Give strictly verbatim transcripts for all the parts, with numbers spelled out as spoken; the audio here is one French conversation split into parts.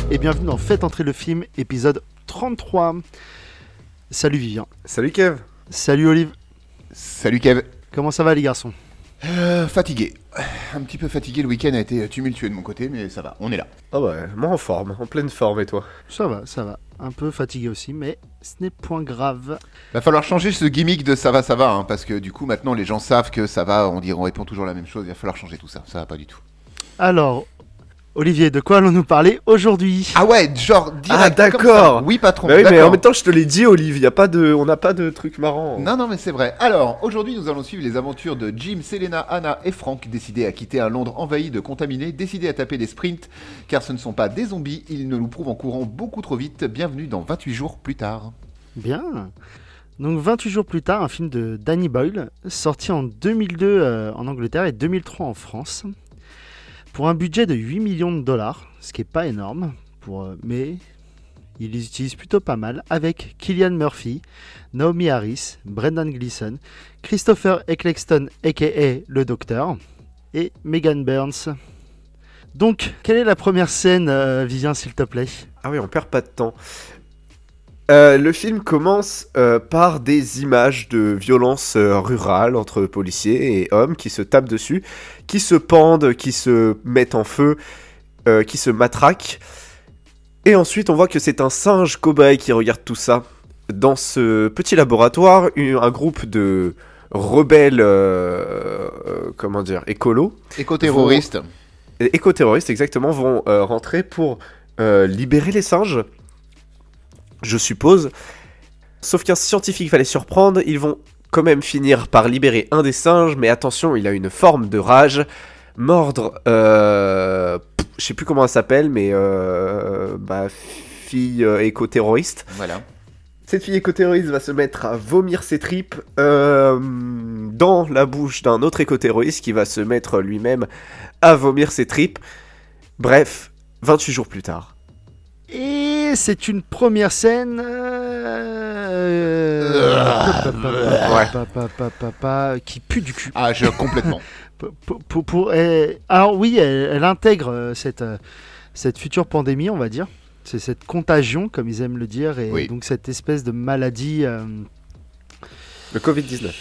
et bienvenue dans Faites entrer le film, épisode trente-trois. Salut Vivien. Salut Kev. Salut Olive. Salut Kev. Comment ça va les garçons ? euh, Fatigué. Un petit peu fatigué, le week-end a été tumultueux de mon côté, mais ça va, on est là. Ah ouais, moi en forme, en pleine forme et toi ? Ça va, ça va. Un peu fatigué aussi, mais ce n'est point grave. Va falloir changer ce gimmick de ça va, ça va, hein, parce que du coup maintenant les gens savent que ça va, on dit, on répond toujours la même chose, il va falloir changer tout ça, ça va pas du tout. Alors, Olivier, de quoi allons-nous parler aujourd'hui ? Ah ouais, genre direct. Ah d'accord. Oui patron. Bah oui, d'accord. mais en même temps je te l'ai dit Olive, y a pas de, on n'a pas de trucs marrants. Non non mais c'est vrai. Alors aujourd'hui nous allons suivre les aventures de Jim, Selena, Anna et Frank, décidés à quitter un Londres envahi de contaminés, décidés à taper des sprints, car ce ne sont pas des zombies, ils ne nous prouvent en courant beaucoup trop vite. Bienvenue dans vingt-huit jours plus tard. Bien. Donc vingt-huit jours plus tard, un film de Danny Boyle, sorti en deux mille deux euh, en Angleterre et deux mille trois en France, pour un budget de huit millions de dollars, ce qui n'est pas énorme, pour, euh, mais ils les utilisent plutôt pas mal, avec Cillian Murphy, Naomi Harris, Brendan Gleeson, Christopher Eccleston aka le Docteur, et Megan Burns. Donc, quelle est la première scène, euh, Vivien, s'il te plaît ? Ah oui, on perd pas de temps. Euh, le film commence euh, par des images de violence euh, rurale entre policiers et hommes qui se tapent dessus, qui se pendent, qui se mettent en feu, euh, qui se matraquent. Et ensuite, on voit que c'est un singe cobaye qui regarde tout ça. Dans ce petit laboratoire, un groupe de rebelles, euh, euh, comment dire, écolos, Éco-terroristes. vont, éco-terroristes exactement, vont euh, rentrer pour euh, libérer les singes. Je suppose. Sauf qu'un scientifique fallait surprendre, ils vont quand même finir par libérer un des singes, mais attention, il a une forme de rage. Mordre, euh, pff, je sais plus comment elle s'appelle, mais euh, bah, fille euh, éco-terroriste. Voilà. Cette fille éco-terroriste va se mettre à vomir ses tripes euh, dans la bouche d'un autre éco-terroriste qui va se mettre lui-même à vomir ses tripes. Bref, vingt-huit jours plus tard. Et c'est une première scène euh... Ouais. pa, pa, pa, pa, pa, qui pue du cul. Ah je complètement. pour, pour, pour, euh... Alors oui, elle, elle intègre euh, cette, euh, cette future pandémie, on va dire. C'est cette contagion, comme ils aiment le dire, et oui. donc cette espèce de maladie... Euh... Le covid dix-neuf.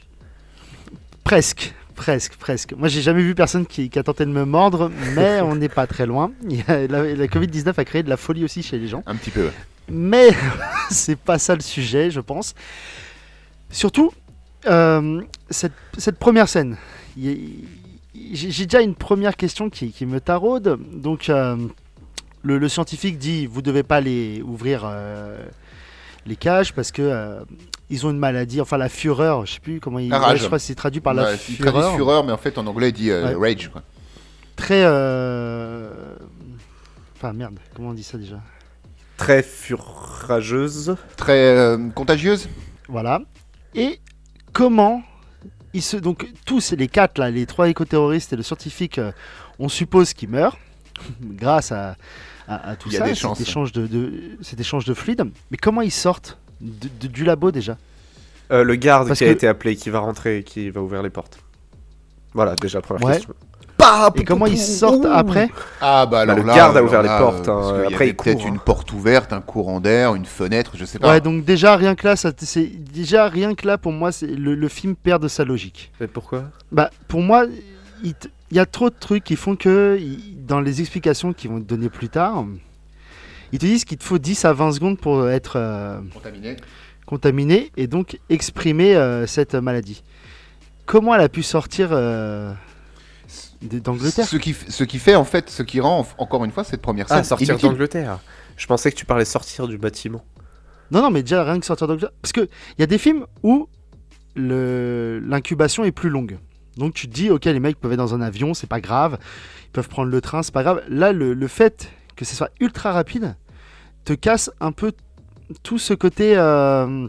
Presque. Presque, presque. Moi, j'ai jamais vu personne qui, qui a tenté de me mordre, mais on n'est pas très loin. La, la covid dix-neuf a créé de la folie aussi chez les gens. Un petit peu. Ouais. Mais c'est pas ça le sujet, je pense. Surtout, euh, cette, cette première scène. Y, j'ai, j'ai déjà une première question qui, qui me taraude. Donc, euh, le, le scientifique dit, vous devez pas les ouvrir euh, les cages parce que... Euh, ils ont une maladie, enfin la fureur, je sais plus comment il... La rage. Ouais, je crois que c'est traduit par Ouais, la il fureur. traduit fureur, mais en fait en anglais il dit euh, Ouais. rage quoi. Très... Euh... Enfin merde, comment on dit ça déjà ? Très furageuse. Très euh, contagieuse. Voilà. Et comment ils se... Donc tous les quatre, là, les trois éco-terroristes et le scientifique, euh, on suppose qu'ils meurent grâce à, à, à tout il y a ça, des cet, chances. échange de, de, cet échange de fluide. Mais comment ils sortent de, de, du labo déjà ? Euh, le garde Parce qui a que- été appelé, qui va rentrer et qui va ouvrir les portes. Voilà, déjà première Ouais. question. Bah, Et comment ils sortent après ? Ah bah alors le là, garde a alors ouvert là, les portes, hein, parce qu'il y après, avait il peut-être court, une hein. porte ouverte, un courant d'air, une fenêtre, je sais pas. Ouais, donc déjà rien que là, ça, t- c'est déjà rien que là pour moi, c'est le, le film perd de sa logique. Et pourquoi ? Bah pour moi, il t- il y a trop de trucs qui font que il- dans les explications qu'ils vont te donner plus tard, ils te disent qu'il te faut dix à vingt secondes pour être euh, Contaminé. contaminé et donc exprimer euh, cette maladie. Comment elle a pu sortir euh, d- d'Angleterre ? Ce qui, f- ce qui fait en fait, ce qui rend en- encore une fois cette première scène Ah, sortir inutile. d'Angleterre. Je pensais que tu parlais sortir du bâtiment. Non, non, mais déjà rien que sortir d'Angleterre. Parce qu'il y a des films où le, l'incubation est plus longue. Donc tu te dis, ok, les mecs peuvent être dans un avion, c'est pas grave. Ils peuvent prendre le train, c'est pas grave. Là, le, le fait que ce soit ultra rapide te casse un peu tout ce côté... Euh,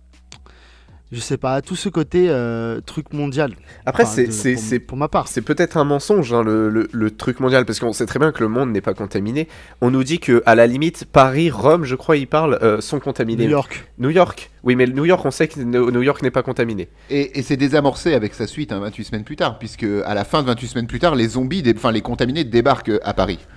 je sais pas, tout ce côté euh, truc mondial. Après, Enfin, c'est, de- c'est, pour, c'est, pour ma part. c'est peut-être un mensonge, hein, le, le, le truc mondial, parce qu'on sait très bien que le monde n'est pas contaminé. On nous dit que, à la limite, Paris, Rome, je crois, ils parlent, euh, sont contaminés. New York. New York. Oui, mais New York, on sait que New York n'est pas contaminé. Et, et c'est désamorcé avec sa suite, hein, vingt-huit semaines plus tard, puisque à la fin de vingt-huit semaines plus tard, les zombies, dé- enfin les contaminés débarquent à Paris.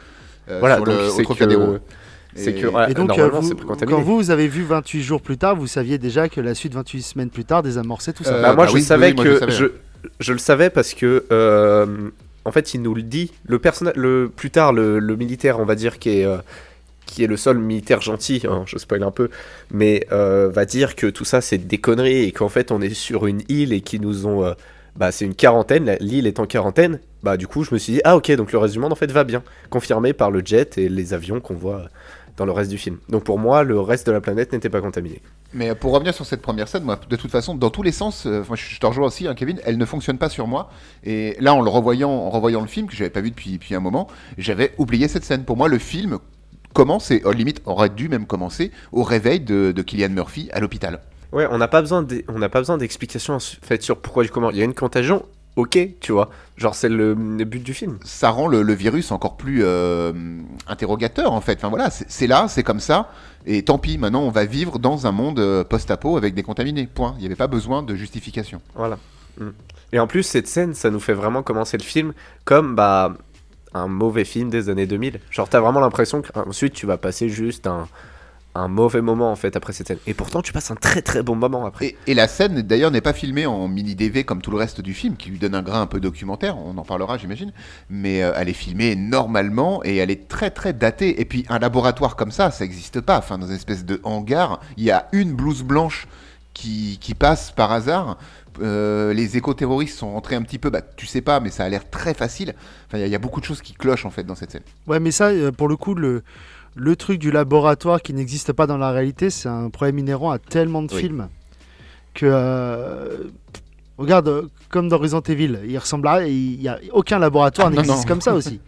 euh, Voilà, sur donc le c'est au Trocadéro. que- C'est Et- que ouais, Et donc, euh, normalement, vous- c'est précontaminé. quand vous, vous avez vu vingt-huit jours plus tard, vous saviez déjà que la suite vingt-huit semaines plus tard désamorçait tout ça. Euh, Bah, moi, bah je oui, savais oui, moi, que je savais. je, je le savais parce que euh, en fait, il nous le dit. Le personnage, le plus tard, le, le militaire, on va dire, qui est euh, qui est le seul militaire gentil, hein, je spoil un peu, mais euh, va dire que tout ça c'est des conneries et qu'en fait on est sur une île et qu'ils nous ont, euh, bah c'est une quarantaine, la- l'île est en quarantaine. Bah du coup, je me suis dit ah ok, donc le reste du monde en fait va bien, confirmé par le jet et les avions qu'on voit dans le reste du film. Donc pour moi, le reste de la planète n'était pas contaminé. Mais pour revenir sur cette première scène, moi, de toute façon, dans tous les sens, euh, moi, je te rejoins aussi, hein, Kevin, elle ne fonctionne pas sur moi. Et là, en le revoyant, en revoyant le film, que j'avais pas vu depuis, depuis un moment, j'avais oublié cette scène. Pour moi, le film commence, et oh, limite aurait dû même commencer, au réveil de, de Cillian Murphy à l'hôpital. Ouais, on n'a pas besoin d'e- on n'a pas besoin d'explications en fait sur pourquoi du comment. Il y a une contagion, ok, tu vois. Genre c'est le, le but du film. Ça rend le, le virus encore plus euh, interrogateur, en fait. Enfin voilà, c'est c'est là, c'est comme ça. Et tant pis, maintenant, on va vivre dans un monde euh, post-apo avec des contaminés. Point. Il n'y avait pas besoin de justification. Voilà. Mm. Et en plus, cette scène, ça nous fait vraiment commencer le film comme bah un mauvais film des années deux mille. Genre, t'as vraiment l'impression qu'ensuite tu vas passer juste un, un mauvais moment en fait après cette scène. Et pourtant, tu passes un très très bon moment après. Et, et la scène, d'ailleurs, n'est pas filmée en mini-D V comme tout le reste du film, qui lui donne un grain un peu documentaire, on en parlera, j'imagine, mais euh, elle est filmée normalement et elle est très très datée. Et puis, un laboratoire comme ça, ça n'existe pas. Enfin, dans une espèce de hangar, il y a une blouse blanche qui, qui passe par hasard. Euh, les éco-terroristes sont rentrés un petit peu, bah, tu sais pas, mais ça a l'air très facile. Enfin, il y a- il y, a beaucoup de choses qui clochent en fait dans cette scène. Ouais, mais ça, euh, pour le coup, le, le truc du laboratoire qui n'existe pas dans la réalité, c'est un problème inhérent à tellement de Oui. films que. euh, regarde, euh, comme dans Resident Evil, il ressemble à. Il n'y a aucun laboratoire Ah, non, n'existe non. comme ça aussi.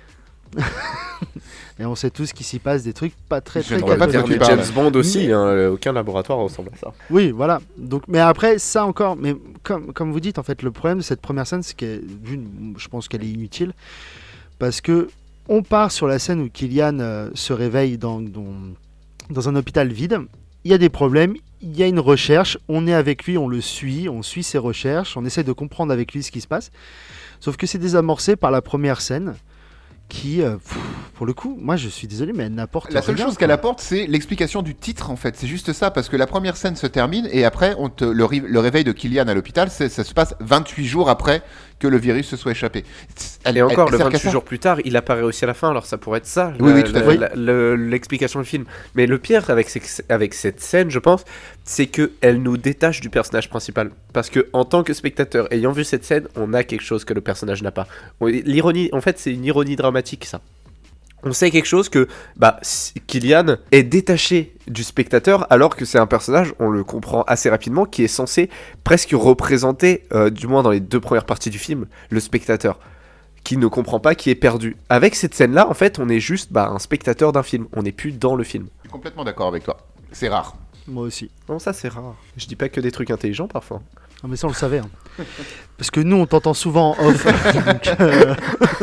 Et on sait tous qu'il s'y passe des trucs pas très Je très ne vois pas de quoi catastrophiques. tu James parles. Bond aussi, Mais- hein, aucun laboratoire ressemble à ça. Oui, voilà. Donc, mais après, ça encore, mais comme, comme vous dites, en fait, le problème de cette première scène, c'est que je pense qu'elle est inutile. Parce que on part sur la scène où Cillian euh, se réveille dans, dans, dans un hôpital vide. Il y a des problèmes, il y a une recherche, on est avec lui, on le suit, on suit ses recherches, on essaie de comprendre avec lui ce qui se passe. Sauf que c'est désamorcé par la première scène qui, euh, pff, pour le coup, moi je suis désolé, mais elle n'apporte rien. La seule chose qu'elle apporte, c'est l'explication du titre, en fait. C'est juste ça, parce que la première scène se termine, et après, on te, le, ri- le réveil de Cillian à l'hôpital, c'est- ça se passe vingt-huit jours après que le virus se soit échappé. Elle, Et encore, elle le sert qu'à vingt-huit ça. jours plus tard, il apparaît aussi à la fin, alors ça pourrait être ça, Oui, la- oui, tout à la- fait. la- le- l'explication du film. Mais le pire avec, ces- avec cette scène, je pense, c'est qu'elle nous détache du personnage principal. Parce que en tant que spectateur, ayant vu cette scène, on a quelque chose que le personnage n'a pas. On- L'ironie, en fait, c'est une ironie dramatique, ça. On sait quelque chose que bah, Cillian est détaché du spectateur alors que c'est un personnage, on le comprend assez rapidement, qui est censé presque représenter, euh, du moins dans les deux premières parties du film, le spectateur, qui ne comprend pas, qui est perdu. Avec cette scène-là, en fait, on est juste bah, un spectateur d'un film, on n'est plus dans le film. Je suis complètement d'accord avec toi. C'est rare. Moi aussi. Non, ça c'est rare. Je dis pas que des trucs intelligents parfois. Ah, mais ça on le savait. hein. Parce que nous on t'entend souvent en off. Donc, euh,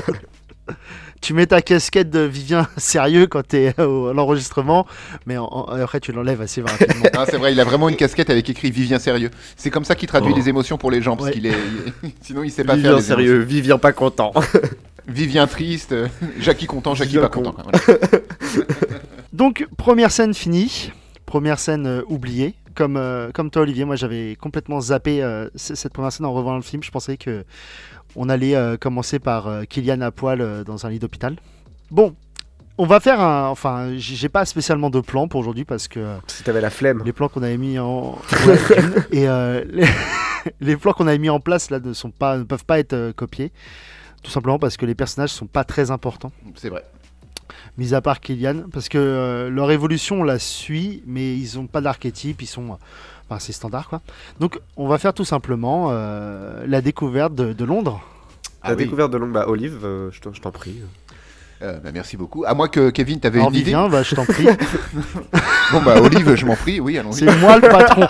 tu mets ta casquette de Vivien sérieux quand t'es au- à l'enregistrement, mais en- en- après tu l'enlèves assez rapidement. Ah, c'est vrai, il a vraiment une casquette avec écrit Vivien sérieux. C'est comme ça qu'il traduit Oh. les émotions pour les gens, parce Ouais. qu'il est. il- Sinon, il sait pas faire Vivien les sérieux, Vivien pas content. émotions. Vivien triste, euh, Jackie content, Jackie Vivien pas con. content. Voilà. Donc première scène finie, première scène euh, oubliée. Comme, euh, comme toi Olivier, moi j'avais complètement zappé euh, c- cette première scène en revoyant le film. Je pensais que on allait euh, commencer par euh, Cillian à poil euh, dans un lit d'hôpital. Bon, on va faire un... Enfin, j'ai j'ai pas spécialement de plan pour aujourd'hui parce que... euh, Si t'avais la flemme. Les plans qu'on avait mis en ouais, et euh, les... les plans qu'on avait mis en place là ne sont pas ne peuvent pas être euh, copiés, tout simplement parce que les personnages sont pas très importants, C'est vrai. mis à part Cillian, parce que euh, leur évolution on la suit, mais ils ont pas d'archétype, ils sont, enfin c'est standard quoi. Donc on va faire tout simplement euh, la découverte de, de Londres. Ah La oui. découverte de Longue, bah Olive, euh, je t'en je t'en prie. Euh, bah, merci beaucoup. À moins que Kevin, t'avais Alors une idée. Vivien, bah, je t'en prie, Bon, bah, Olive, je m'en prie, oui, allons-y. c'est moi le patron.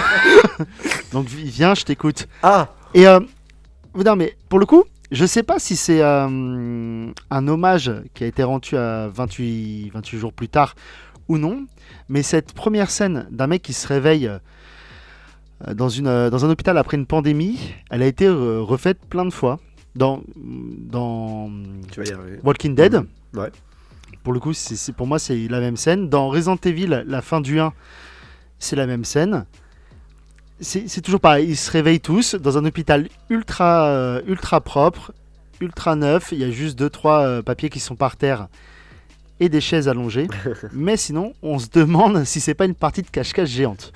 Donc Vivien, je t'écoute. Ah Et euh, non, mais pour le coup, je sais pas si c'est euh, un hommage qui a été rendu à vingt-huit, vingt-huit jours plus tard ou non, mais cette première scène d'un mec qui se réveille euh, dans, une, euh, dans un hôpital après une pandémie, elle a été euh, refaite plein de fois dans, dans Tu vas y arriver. Walking Dead. Ouais. Pour le coup, c'est, c'est, pour moi, c'est la même scène. Dans Resident Evil, la fin du un, c'est la même scène. C'est, c'est toujours pareil. Ils se réveillent tous dans un hôpital ultra, euh, ultra propre, ultra neuf. Il y a juste deux, trois euh, papiers qui sont par terre et des chaises allongées. Mais sinon, on se demande si c'est pas une partie de cache-cache géante.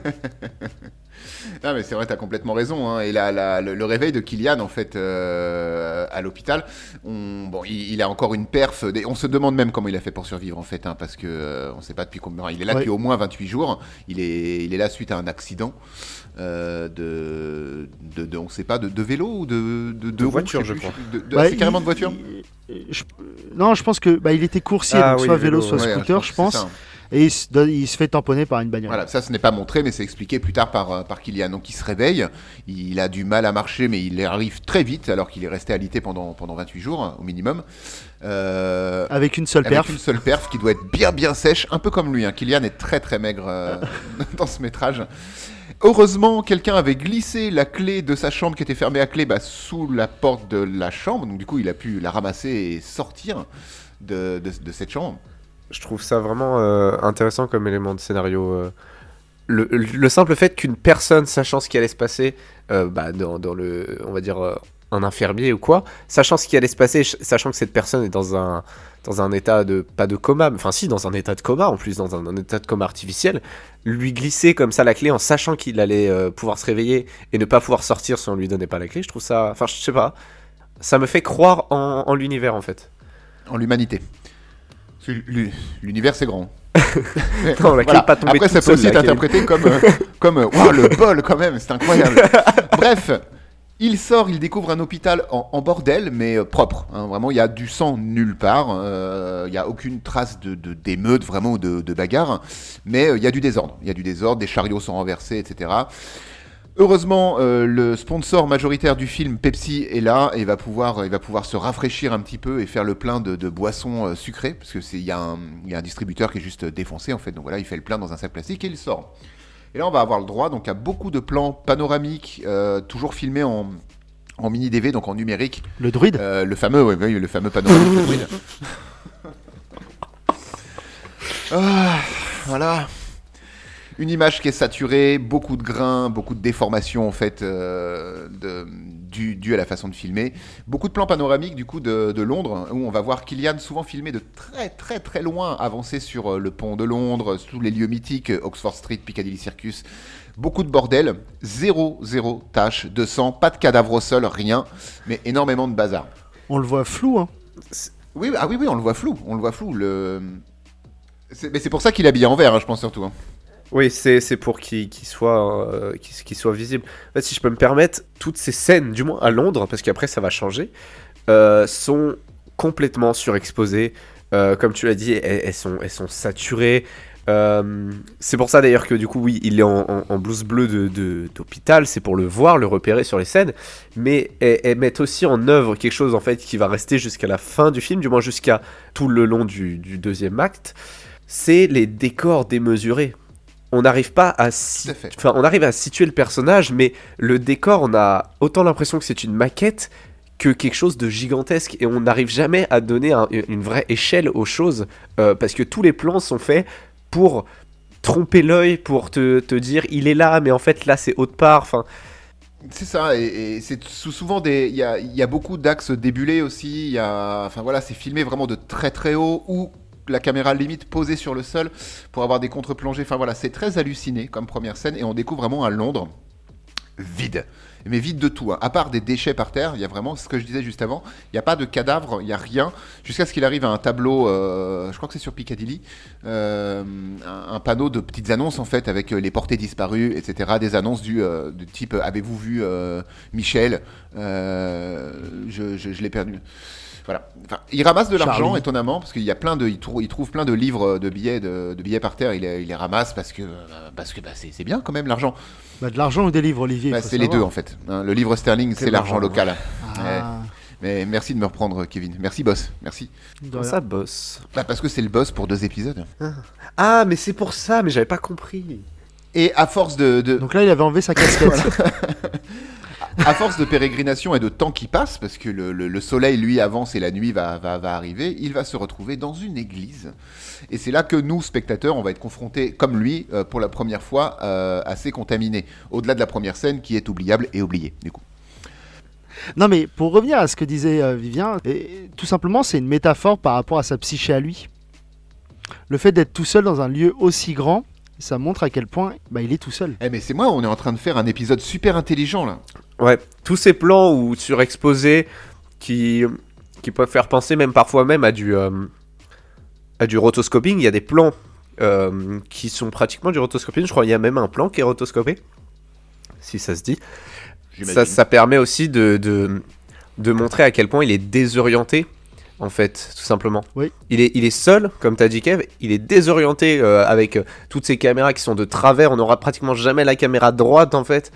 Non mais c'est vrai, t'as complètement raison. Hein. Et la, la, le, le réveil de Kylian en fait euh, à l'hôpital, on, bon, il, il a encore une perf. Des, on se demande même comment il a fait pour survivre en fait, hein, parce que euh, on sait pas depuis combien. Il est là ouais. depuis au moins vingt-huit jours. Il est, il est là suite à un accident euh, de, de, de, on sait pas, de, de vélo ou de, de, de, de voiture, je, je crois. De, de, ouais, c'est carrément de voiture. Il, je, non, je pense que bah, il était coursier, ah, donc oui, soit vélo, vélo soit ouais, scooter, je pense. Je pense. Et il se, donne, il se fait tamponner par une bagnole. Voilà, ça ce n'est pas montré, mais c'est expliqué plus tard par, par Kylian. Donc il se réveille, il a du mal à marcher, mais il arrive très vite, alors qu'il est resté alité pendant, pendant vingt-huit jours au minimum. Euh, avec une seule avec perf. Avec une seule perf qui doit être bien bien sèche, un peu comme lui. Hein. Kylian est très très maigre euh, dans ce métrage. Heureusement, quelqu'un avait glissé la clé de sa chambre qui était fermée à clé bah, sous la porte de la chambre. Donc du coup, il a pu la ramasser et sortir de, de, de cette chambre. Je trouve ça vraiment euh, intéressant comme élément de scénario. Euh, le, le simple fait qu'une personne, sachant ce qui allait se passer, euh, bah, dans, dans le, on va dire, euh, un infirmier ou quoi, sachant ce qui allait se passer, sachant que cette personne est dans un, dans un état de, pas de coma, enfin si, dans un état de coma, en plus dans un, un état de coma artificiel, lui glisser comme ça la clé en sachant qu'il allait euh, pouvoir se réveiller et ne pas pouvoir sortir si on lui donnait pas la clé, je trouve ça, enfin je sais pas, ça me fait croire en, en l'univers en fait. En l'humanité. L'univers c'est grand. Non, la voilà. Pas Après ça peut aussi être interprété comme euh, comme wow, le bol quand même, c'est incroyable. Bref, il sort, il découvre un hôpital en, en bordel mais euh, propre. Hein, vraiment, il y a du sang nulle part. Euh, il y a aucune trace de, de d'émeute vraiment ou de, de bagarre. Mais euh, il y a du désordre. Il y a du désordre, des chariots sont renversés, et cetera. Heureusement, euh, le sponsor majoritaire du film, Pepsi, est là et va pouvoir, il va pouvoir se rafraîchir un petit peu et faire le plein de, de boissons euh, sucrées, parce que c'est, il y a un, il y a un distributeur qui est juste défoncé en fait. Donc voilà, il fait le plein dans un sac plastique et il sort. Et là, on va avoir le droit donc à beaucoup de plans panoramiques, euh, toujours filmés en, en mini D V, donc en numérique. Le druide. Euh, le fameux, oui, oui, le fameux panoramique le druide. Ah, voilà. Une image qui est saturée, beaucoup de grains, beaucoup de déformations en fait, euh, de, dû, dû à la façon de filmer. Beaucoup de plans panoramiques du coup de, de Londres, où on va voir Kylian souvent filmé de très très très loin, avancer sur le pont de Londres, tous les lieux mythiques, Oxford Street, Piccadilly Circus. Beaucoup de bordel, zéro, zéro tache de sang, pas de cadavre au sol, rien, mais énormément de bazar. On le voit flou, hein. Oui, ah oui, oui, on le voit flou, on le voit flou. Le... C'est, mais c'est pour ça qu'il est habillé en vert, hein, je pense surtout. Hein. Oui, c'est, c'est pour qu'il, qu'il, soit, euh, qu'il, qu'il soit visible. En fait, si je peux me permettre, toutes ces scènes, du moins à Londres, parce qu'après ça va changer, euh, sont complètement surexposées. Euh, comme tu l'as dit, elles, elles, sont, elles sont saturées. Euh, c'est pour ça d'ailleurs que du coup, oui, il est en, en, en blouse bleue de, de, d'hôpital. C'est pour le voir, le repérer sur les scènes. Mais elles, elles mettent aussi en œuvre quelque chose en fait qui va rester jusqu'à la fin du film, du moins jusqu'à tout le long du, du deuxième acte. C'est les décors démesurés. On n'arrive pas à, si... enfin, on arrive à situer le personnage, mais le décor, on a autant l'impression que c'est une maquette que quelque chose de gigantesque, et on n'arrive jamais à donner un, une vraie échelle aux choses, euh, parce que tous les plans sont faits pour tromper l'œil, pour te, te dire il est là, mais en fait là c'est autre part. Enfin, c'est ça, et, et c'est souvent des, il y a, y a beaucoup d'axes débulés aussi. Il y a, enfin voilà, c'est filmé vraiment de très très haut ou la caméra limite posée sur le sol pour avoir des contre-plongées. Enfin voilà, c'est très halluciné comme première scène et on découvre vraiment un Londres vide. Mais vide de tout, hein. À part des déchets par terre, il y a vraiment ce que je disais juste avant, il n'y a pas de cadavre, il n'y a rien, jusqu'à ce qu'il arrive à un tableau, euh, je crois que c'est sur Piccadilly, euh, un, un panneau de petites annonces en fait, avec les portées disparues, et cetera. Des annonces du, euh, du type « Avez-vous vu euh, Michel euh, Je, je, je l'ai perdu ». Voilà. Enfin, il ramasse de l'argent, Charlie. Étonnamment, parce qu'il y a plein de, il trouve, il trouve plein de livres de billets, de, de billets par terre. Il les, il les ramasse parce que, parce que bah, c'est, c'est bien quand même l'argent. Bah, de l'argent ou des livres, Olivier. Bah, c'est savoir. Les deux en fait. Hein, le livre sterling, c'est, c'est l'argent local. Ah. Ouais. Mais merci de me reprendre, Kevin. Merci, boss. Merci. Comment ça, boss? Bah, parce que c'est le boss pour deux épisodes. Ah, mais c'est pour ça. Mais j'avais pas compris. Et à force de, de... Donc là, il avait enlevé sa casquette. À force de pérégrination et de temps qui passe, parce que le, le, le soleil, lui, avance et la nuit va, va, va arriver, il va se retrouver dans une église. Et c'est là que nous, spectateurs, on va être confrontés, comme lui, euh, pour la première fois, euh, à ces contaminés. Au-delà de la première scène qui est oubliable et oubliée, du coup. Non, mais pour revenir à ce que disait euh, Vivien, et, tout simplement, c'est une métaphore par rapport à sa psyché à lui. Le fait d'être tout seul dans un lieu aussi grand, ça montre à quel point bah, il est tout seul. Eh mais c'est moi, on est en train de faire un épisode super intelligent, là. Ouais, tous ces plans ou surexposés qui, qui peuvent faire penser même parfois même à du, euh, à du rotoscoping. Il y a des plans euh, qui sont pratiquement du rotoscoping. Je crois qu'il y a même un plan qui est rotoscopé, si ça se dit. Ça, ça permet aussi de, de, de montrer à quel point il est désorienté, en fait, tout simplement. Oui. Il est, il est seul, comme t'as dit Kev, il est désorienté euh, avec euh, toutes ces caméras qui sont de travers. On n'aura pratiquement jamais la caméra droite, en fait.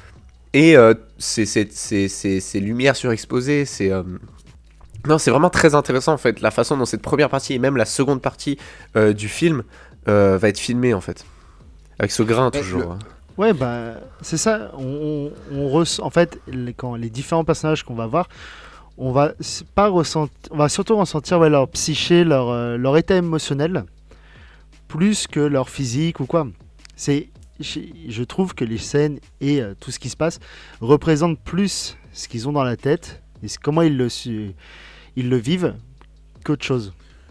Et euh, c'est, c'est, c'est, c'est, c'est lumière surexposée, c'est... Euh... Non, c'est vraiment très intéressant, en fait, la façon dont cette première partie et même la seconde partie euh, du film euh, va être filmée, en fait. Avec ce grain, toujours. Le... Ouais, bah, c'est ça. On, on, on ress... En fait, les, quand les différents personnages qu'on va voir, on va pas ressentir, on va surtout ressentir ouais, leur psyché, leur, euh, leur état émotionnel, plus que leur physique ou quoi. C'est, je, je trouve que les scènes et euh, tout ce qui se passe représentent plus ce qu'ils ont dans la tête et comment ils le, ils le vivent qu'autre chose.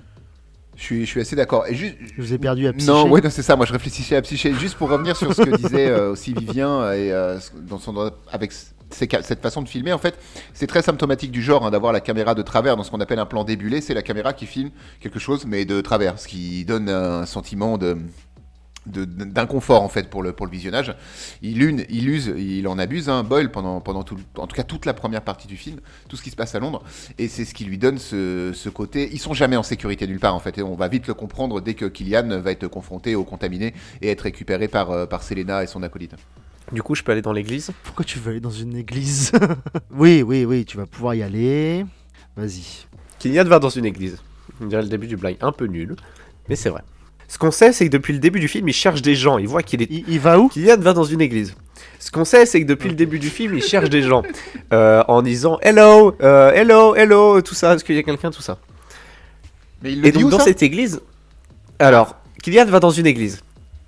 Je suis, je suis assez d'accord. Et juste, je vous ai perdu à Psyché. Non, ouais, non, c'est ça. Moi, je réfléchissais à Psyché. Juste pour revenir sur ce que disait euh, aussi Vivien et euh, dans son avec cette façon de filmer, en fait, c'est très symptomatique du genre hein, d'avoir la caméra de travers dans ce qu'on appelle un plan débulé. C'est la caméra qui filme quelque chose, mais de travers, ce qui donne un sentiment de De, d'inconfort en fait pour le, pour le visionnage. Il, une, il use, il en abuse, hein, Boyle, pendant, pendant tout, en tout cas toute la première partie du film, tout ce qui se passe à Londres, et c'est ce qui lui donne ce, ce côté. Ils sont jamais en sécurité nulle part en fait, et on va vite le comprendre dès que Killian va être confronté aux contaminés et être récupéré par, euh, par Selena et son acolyte. Du coup, je peux aller dans l'église ? Pourquoi tu veux aller dans une église ? Oui, oui, oui, tu vas pouvoir y aller. Vas-y. Killian va dans une église. On dirait le début du blague un peu nul, mais c'est vrai. Ce qu'on sait, c'est que depuis le début du film, il cherche des gens. Il voit qu'il est. Il, il va où ? Killian va dans une église. Ce qu'on sait, c'est que depuis le début du film, il cherche des gens euh, en disant hello, euh, hello, hello, tout ça. Est-ce qu'il y a quelqu'un, tout ça. Mais il le Et dit donc où, dans ça cette église, alors Killian va dans une église.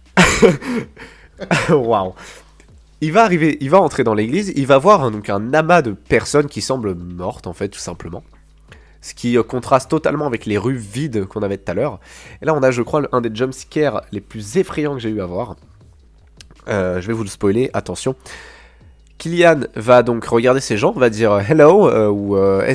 Waouh. Il va arriver, il va entrer dans l'église. Il va voir donc un amas de personnes qui semblent mortes en fait, tout simplement. Ce qui euh, contraste totalement avec les rues vides qu'on avait tout à l'heure. Et là, on a, je crois, un des jumpscares les plus effrayants que j'ai eu à voir. Euh, je vais vous le spoiler, attention. Killian va donc regarder ces gens, va dire « Hello euh, » ou euh,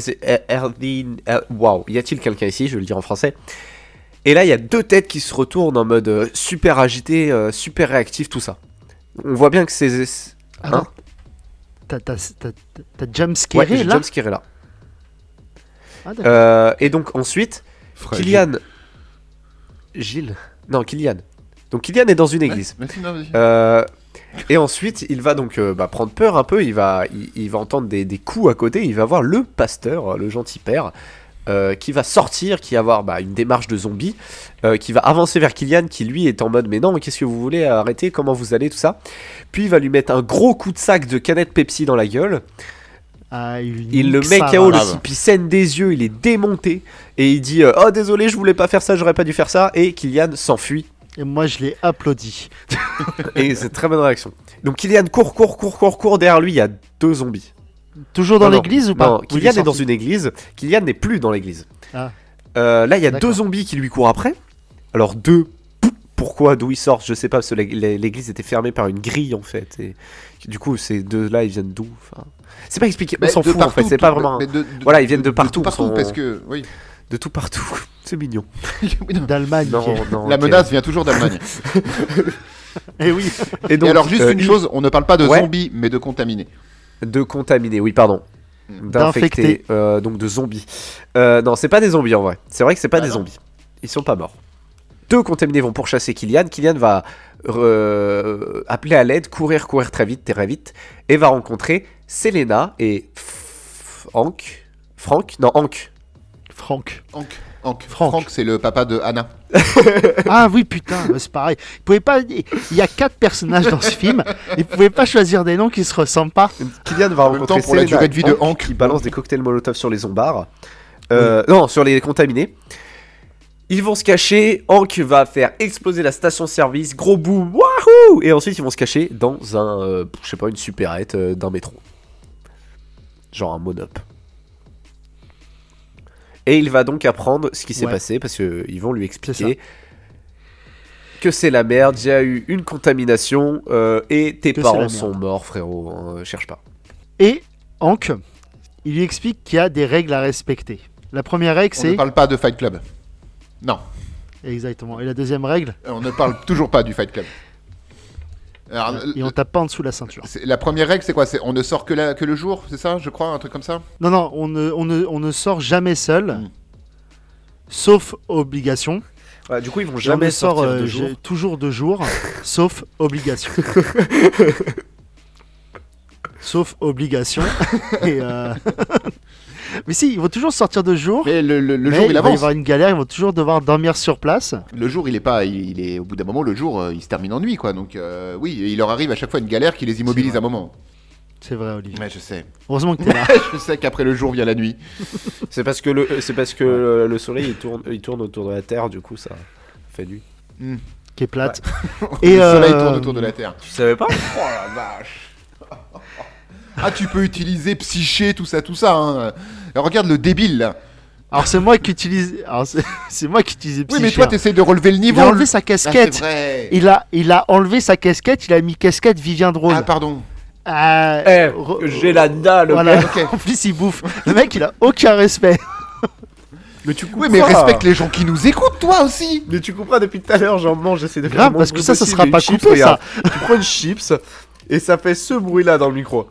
« Wow, y a-t-il quelqu'un ici ?» Je vais le dire en français. Et là, il y a deux têtes qui se retournent en mode euh, super agité, euh, super réactif, tout ça. On voit bien que c'est... Hein T'as, t'as, t'as, t'as jumpscaré ouais, j'ai là jumpscaré là. Ah, euh, et donc ensuite, Frère Killian... Gilles Non, Killian. Donc Killian est dans une église. Ouais, merci, non, vas-y. Euh, et ensuite, il va donc euh, bah, prendre peur un peu, il va, il, il va entendre des, des coups à côté, il va voir le pasteur, le gentil père, euh, qui va sortir, qui va avoir bah, une démarche de zombie, euh, qui va avancer vers Killian, qui lui est en mode « Mais non, qu'est-ce que vous voulez, arrêtez, comment vous allez, tout ça ?» Puis il va lui mettre un gros coup de sac de canette Pepsi dans la gueule. Ah, il, il le met K O, le type il saigne des yeux, il est démonté, et il dit euh, « Oh désolé, je voulais pas faire ça, j'aurais pas dû faire ça », et Killian s'enfuit. Et moi je l'ai applaudi. Et c'est très bonne réaction. Donc Killian court, court, court, court, court, derrière lui il y a deux zombies. Toujours dans non, l'église non, ou pas? Non, Killian est dans une église, Killian n'est plus dans l'église. Ah. Euh, là il y a D'accord. deux zombies qui lui courent après. Alors deux, pourquoi, d'où ils sortent, je sais pas, parce que l'église était fermée par une grille en fait. Et du coup ces deux là ils viennent d'où enfin... C'est pas expliqué, on Mais s'en de fout partout, en fait, c'est pas vraiment... de- de- Voilà, ils viennent de partout, De partout, sont- parce que... Oui. De tout partout, c'est mignon. Oui, non. D'Allemagne. Non, non, La ok. menace vient toujours d'Allemagne. Et oui. Et donc, Et alors, juste euh, une il- chose, on ne parle pas de Ouais. zombies, mais de contaminés. De contaminés, oui, pardon. D'infectés, D'infectés. euh, donc de zombies. Euh, non, c'est pas des zombies en vrai. C'est vrai que c'est pas Ah des non. zombies. Ils sont pas morts. Deux contaminés vont pourchasser Killian. Killian va euh, appeler à l'aide, courir, courir très vite, très vite, et va rencontrer Selena et F- Hank. Frank Non, Hank. Franck. Hank. Hank. Frank. Frank, c'est le papa de Anna. Ah oui, putain, bah, c'est pareil. Ils pouvaient pas... Il y a quatre personnages dans ce film. Ils pouvaient pas choisir des noms qui se ressemblent pas. Kylian va En même rencontrer temps, pour la Selena durée de vie de Hank Hank. qui balance des cocktails Molotov sur les zombards. Euh, Non, sur les contaminés. Ils vont se cacher. Hank va faire exploser la station-service. Gros boom. Wahoo! Et ensuite, ils vont se cacher dans un, euh, je sais pas, une supérette euh, d'un métro. Genre un monop. Et il va donc apprendre ce qui s'est Ouais. passé parce qu'ils vont lui C'est expliquer que c'est la merde, il y a eu une contamination euh, et tes Que c'est parents la sont merde. morts, frérot. Hein, cherche pas. Et Hank, il lui explique qu'il y a des règles à respecter. La première règle, On ne c'est... parle pas de Fight Club. Non, Exactement. Et la deuxième règle, on ne parle toujours pas du Fight Club. Alors, et on tape pas en dessous de la ceinture. c'est- la première règle, c'est quoi? C'est on ne sort que, la- que le jour, c'est ça, je crois, un truc comme ça? Non, non, on ne, on ne, on ne sort jamais seul, Mm. sauf obligation. Ouais, du coup, ils vont Et on jamais ne sort sortir euh, de j'ai- jour. toujours de jour, sauf obligation. Sauf obligation. Et euh, Mais si, ils vont toujours sortir de jour. Mais le, le- le mais jour, il va y avance. avoir une galère, ils vont toujours devoir dormir sur place. Le jour, il est pas, il, il est au bout d'un moment, le jour, euh, il se termine en nuit, quoi. Donc euh, oui, il leur arrive à chaque fois une galère qui les immobilise vrai. un moment. C'est vrai, Olivier. Ouais, je sais. Heureusement que t'es là. Je sais qu'après le jour vient la nuit. C'est parce que le, c'est parce que le, le soleil il tourne, il tourne autour de la Terre, du coup ça fait nuit. Hmm. Qui est plate. Et Et le soleil euh, tourne autour de la Terre. Tu savais pas? Oh la vache. Ah, tu peux utiliser psyché, tout ça, tout ça. Hein. Regarde le débile là. Alors c'est moi qui utilise. Alors c'est c'est moi qui utilise. Oui, mais toi, t'essayes de relever le Il niveau. a enlevé le- sa Ah, casquette. c'est vrai. il a, il a enlevé sa casquette. Il a mis casquette Vivien Drôle. Ah, pardon. Euh, Eh, re- j'ai la dalle. Voilà. ok. Ok. En plus, il bouffe. Le mec, il a aucun respect. Mais tu Oui, mais respecte les gens qui nous écoutent, toi aussi. Mais tu comprends depuis tout à l'heure, j'en mange, j'essaie de faire Grave, le moins parce de que bruit ça, ça possible, sera et pas une chips, coupé, regarde. Tu prends une chips et ça fait ce bruit-là dans le micro.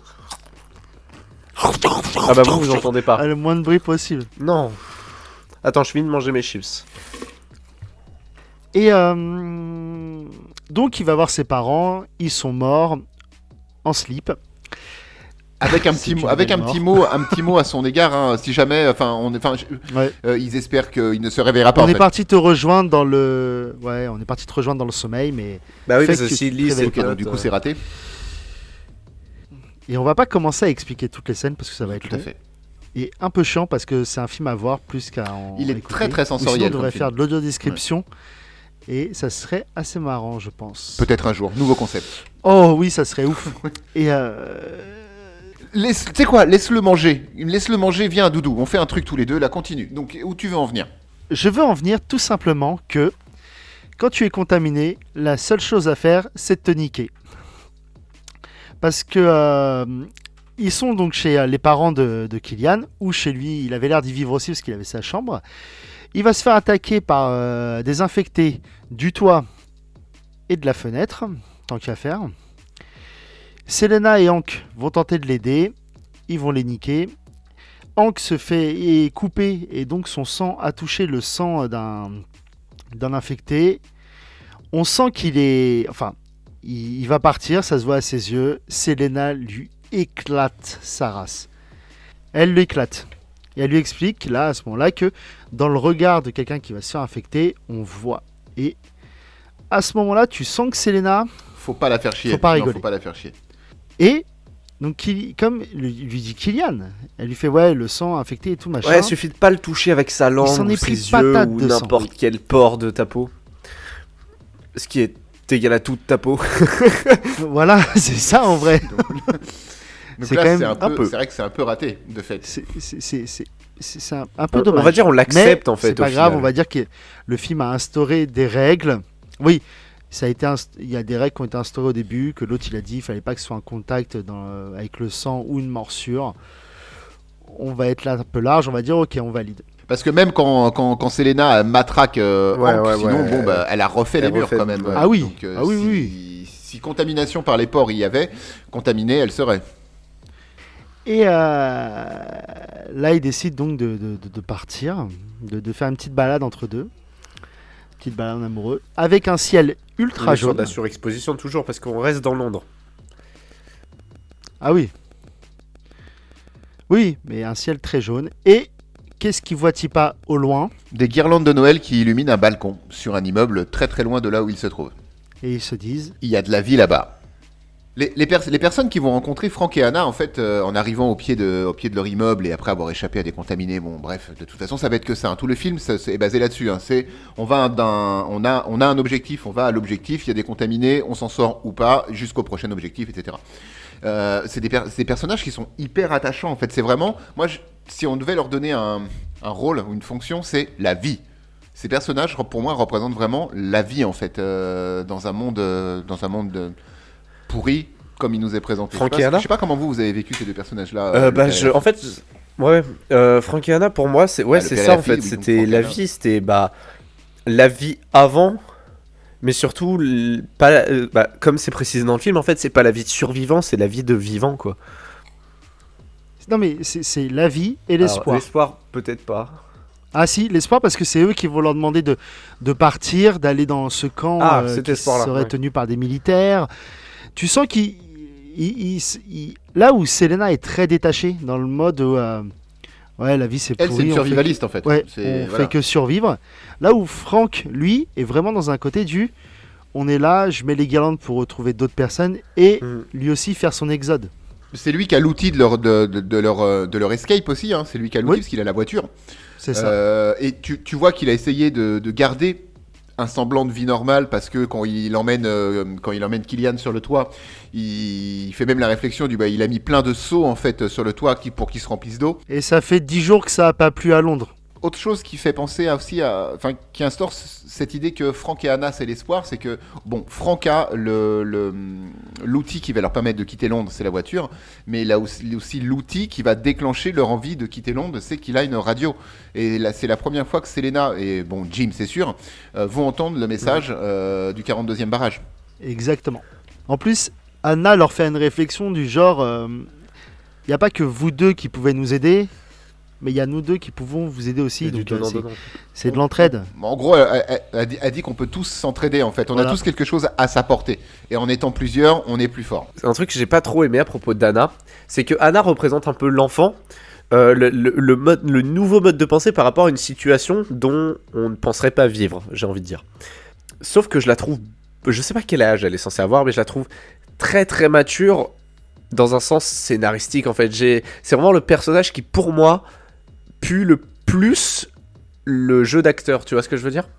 Ah bah vous, vous entendez pas. Ah, le moins de bruit possible. Non. Attends, je finis de manger mes chips. Et euh, donc, il va voir ses parents. Ils sont morts en slip. Avec un C'est petit une mot, avec belle un petit mot, un petit mot à son égard. Hein, si jamais, enfin, on, enfin, je- Ouais. euh, ils espèrent qu'il ne se réveillera pas. On en est fait. parti te rejoindre dans le. Ouais, on est parti te rejoindre dans le sommeil, mais. Bah oui, Fait parce que que tu s'il te lit, c'est Ok, donc du coup, c'est raté. Et on va pas commencer à expliquer toutes les scènes parce que ça va être Tout à long. fait. Et un peu chiant parce que c'est un film à voir plus qu'à en Il est écouter. très, très Ou sinon, sensoriel on devrait comme faire film. de l'audio-description. Et ça serait assez marrant, je pense. Peut-être un jour, nouveau concept. Oh oui, ça serait ouf. Et euh... Laisse, tu sais quoi, laisse-le manger. Laisse-le manger, viens à Doudou. On fait un truc tous les deux, là, continue. Donc, où tu veux en venir? je veux en venir tout simplement que quand tu es contaminé, la seule chose à faire, c'est de te niquer. Parce que euh, ils sont donc chez euh, les parents de, de Kylian, ou chez lui, il avait l'air d'y vivre aussi parce qu'il avait sa chambre. Il va se faire attaquer par euh, des infectés du toit et de la fenêtre, tant qu'à faire. Selena et Hank vont tenter de l'aider, ils vont les niquer. Hank se fait est coupé et donc son sang a touché le sang d'un d'un infecté. On sent qu'il est... Enfin, il, il va partir, ça se voit à ses yeux. Selena lui éclate sa race. Elle l'éclate. Et elle lui explique, là, à ce moment-là, que dans le regard de quelqu'un qui va se faire infecter, on voit. Et à ce moment-là, tu sens que Selena... Faut pas la faire chier. Faut pas Non, rigoler. faut pas la faire chier. Et... Donc, Kyli- comme lui lui dit Kylian, elle lui fait, ouais, le sang infecté et tout, machin. Ouais, il suffit de pas le toucher avec sa langue s'en ou est pris ses yeux patate ou de sang. n'importe quel pore de ta peau. Ce qui est égal à toute ta peau. Voilà, c'est ça en vrai. Donc C'est là, quand même c'est un, un peu, peu. c'est vrai que c'est un peu raté, de fait. C'est c'est- c'est- c'est- c'est- c'est un, un peu On, dommage. on va dire on l'accepte en fait. C'est pas au grave, final. on va dire que le film a instauré des règles. Oui, ça a été inst- il y a des règles qui ont été instaurées au début, que l'autre il a dit il fallait pas que ce soit un contact dans, euh, avec le sang ou une morsure. On va être là un peu large, on va dire ok, on valide. Parce que même quand, quand, quand Selena matraque euh, Ouais, Hank, ouais, sinon, ouais. bon, bah, elle a refait Elle les murs refait, quand même. ouais. Ah oui, Donc, euh, ah oui, si, oui. si contamination par les pores il y avait, contaminée elle serait. Et euh, là, il décide donc de, de- de- de partir, de, de faire une petite balade entre deux. Petite balade en amoureux, avec un ciel On ultra est sur jaune. de la surexposition toujours parce qu'on reste dans Londres. Ah oui. Oui, mais un ciel très jaune. Et qu'est-ce qu'il voit-il pas au loin? Des guirlandes de Noël qui illuminent un balcon sur un immeuble très très loin de là où ils se trouvent. Et ils se disent... Il y a de la vie là-bas. Les, les, pers- les personnes qui vont rencontrer Frank et Anna, en fait, euh, en arrivant au pied, de, au pied de leur immeuble et après avoir échappé à des contaminés, bon, bref, de toute façon, ça va être que ça. Hein. Tout le film ça, c'est basé là-dessus. Hein. C'est, on, va d'un, on, a, on a un objectif, on va à l'objectif, il y a des contaminés, on s'en sort ou pas, jusqu'au prochain objectif, et cetera. Euh, c'est, des per- c'est des personnages qui sont hyper attachants, en fait. C'est vraiment, moi, je, si on devait leur donner un, un rôle ou une fonction, c'est la vie. Ces personnages, pour moi, représentent vraiment la vie, en fait, euh, dans un monde, euh, dans un monde de, pourri, comme il nous est présenté. Frank je sais et pas, Anna je sais pas comment vous, vous avez vécu ces deux personnages-là. euh, euh, bah, le je, père et En fait, ouais, euh, Frank et Anna, pour moi, c'est, ouais, Ah, le c'est père et ça, la en fille, fait. oui, donc C'était Frank et la Anna. vie, c'était bah, la vie avant, mais surtout, l- pas, euh, bah, comme c'est précisé dans le film, en fait, c'est pas la vie de survivant, c'est la vie de vivant, quoi. Non mais c'est, c'est la vie et Alors, l'espoir. l'espoir, peut-être pas. Ah si, l'espoir parce que c'est eux qui vont leur demander de, de partir, d'aller dans ce camp Ah, euh, cet qui espoir-là, serait ouais. tenu par des militaires. Tu sens qu'il... il- il- il- là où Selena est très détachée, dans le mode où... euh, ouais, la vie c'est pourri. Elle, c'est une on fait survivaliste, en fait. que- Ouais, C'est, on voilà. fait que survivre. Là où Frank, lui, est vraiment dans un côté du... On est là, je mets les guirlandes pour retrouver d'autres personnes et Mm. lui aussi faire son exode. C'est lui qui a l'outil de leur, de, de, de leur, euh, de leur escape aussi. Hein. C'est lui qui a l'outil Oui. parce qu'il a la voiture. C'est ça. Euh, et tu, tu vois qu'il a essayé de, de garder un semblant de vie normale parce que quand il emmène, euh, quand il emmène Kylian sur le toit, il, il fait même la réflexion du bah, il a mis plein de seaux en fait sur le toit qui, pour qu'il se remplisse d'eau. Et ça fait dix jours que ça a pas plu à Londres. Autre chose qui fait penser à, aussi à, enfin, qui instaure c- cette idée que Frank et Anna c'est l'espoir, c'est que bon, Frank a le, le- l'outil qui va leur permettre de quitter Londres, c'est la voiture, mais il a aussi, aussi l'outil qui va déclencher leur envie de quitter Londres, c'est qu'il a une radio. Et là, c'est la première fois que Selena et bon Jim, c'est sûr, euh, vont entendre le message euh, du quarante-deuxième barrage. Exactement. En plus, Anna leur fait une réflexion du genre, il n'y a pas que vous deux qui pouvez nous aider, mais il y a nous deux qui pouvons vous aider aussi. C'est du Donc euh, c'est, donnant-donnant. c'est de l'entraide. En gros, elle, elle- elle a dit- elle dit qu'on peut tous s'entraider en fait. On Voilà. a tous quelque chose à sa portée. Et en étant plusieurs, on est plus fort. Un truc que j'ai pas trop aimé à propos d'Anna, c'est que Anna représente un peu l'enfant, euh, le, le- le mode, le nouveau mode de pensée par rapport à une situation dont on ne penserait pas vivre, j'ai envie de dire. Sauf que je la trouve, je sais pas quel âge elle est censée avoir, mais je la trouve très très mature dans un sens scénaristique en fait. J'ai, c'est vraiment le personnage qui pour moi pue le plus le jeu d'acteur, tu vois ce que je veux dire ?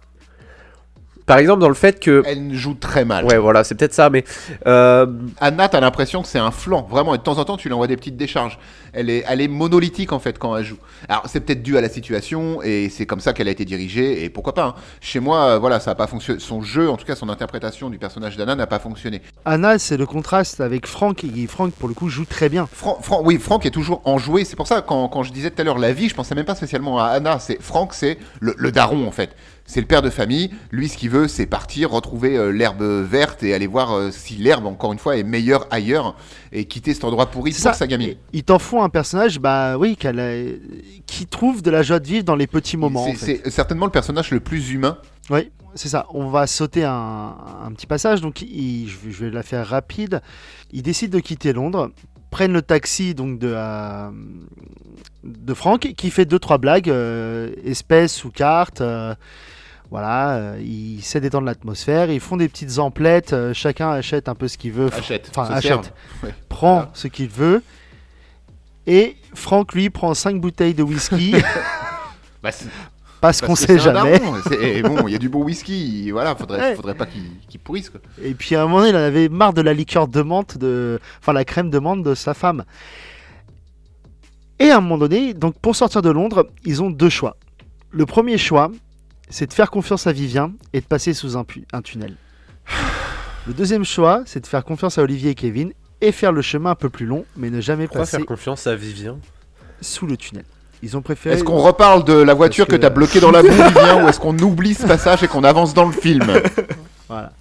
Par exemple dans le fait que... Elle joue très mal. Ouais voilà, c'est peut-être ça, mais... Euh... Anna, t'as l'impression que c'est un flanc, vraiment, et de temps en temps, tu lui envoies des petites décharges. Elle est, elle est monolithique, en fait, quand elle joue. Alors, c'est peut-être dû à la situation, et c'est comme ça qu'elle a été dirigée, et pourquoi pas. Hein. Chez moi, euh, voilà, ça n'a pas fonctionné. Son jeu, en tout cas, son interprétation du personnage d'Anna n'a pas fonctionné. Anna, c'est le contraste avec Frank, et Frank, pour le coup, joue très bien. Fran- Fran- oui, Franck est toujours enjoué, c'est pour ça, quand, quand je disais tout à l'heure la vie, je pensais même pas spécialement à Anna. C'est, Franck, c'est le, le daron, en fait. C'est le père de famille. Lui, ce qu'il veut, c'est partir, retrouver euh, l'herbe verte et aller voir euh, si l'herbe, encore une fois, est meilleure ailleurs et quitter cet endroit pourri C'est pour ça. sa gamine. Et Ils t'en font un personnage, bah oui, qu'elle a- qui trouve de la joie de vivre dans les petits moments. C'est, en fait. c'est certainement le personnage le plus humain. Oui, c'est ça. On va sauter un, un petit passage, donc il- je, vais, je vais la faire rapide. Ils décident de quitter Londres, prennent le taxi donc de, euh, de Frank, qui fait deux trois blagues, euh, espèces ou cartes. euh, voilà, euh, il essaie d'étendre l'atmosphère. Ils font des petites emplettes. euh, chacun achète un peu ce qu'il veut. Achète. Enfin, se achète. serve. Ouais. Prend Voilà. ce qu'il veut. Et Frank, lui, prend cinq bouteilles de whisky. Bah, c'est- parce parce qu'on que sait c'est un jamais. daron. C'est- et bon, il y a du bon whisky. Voilà, faudrait, Ouais. faudrait pas qu'il, qu'il pourrisse. Quoi. Et puis à un moment donné, il en avait marre de la liqueur de menthe, de... enfin la crème de menthe de sa femme. Et à un moment donné, donc pour sortir de Londres, ils ont deux choix. Le premier choix, c'est de faire confiance à Vivien et de passer sous un, pu- un tunnel. Le deuxième choix, c'est de faire confiance à Olivier et Kevin et faire le chemin un peu plus long, mais ne jamais Pourquoi passer faire confiance à Vivien ? sous le tunnel. Ils ont préféré... Est-ce qu'on reparle de la voiture Parce que, que- t'as bloquée dans la boue, Vivien, ou est-ce qu'on oublie ce passage et qu'on avance dans le film? Voilà.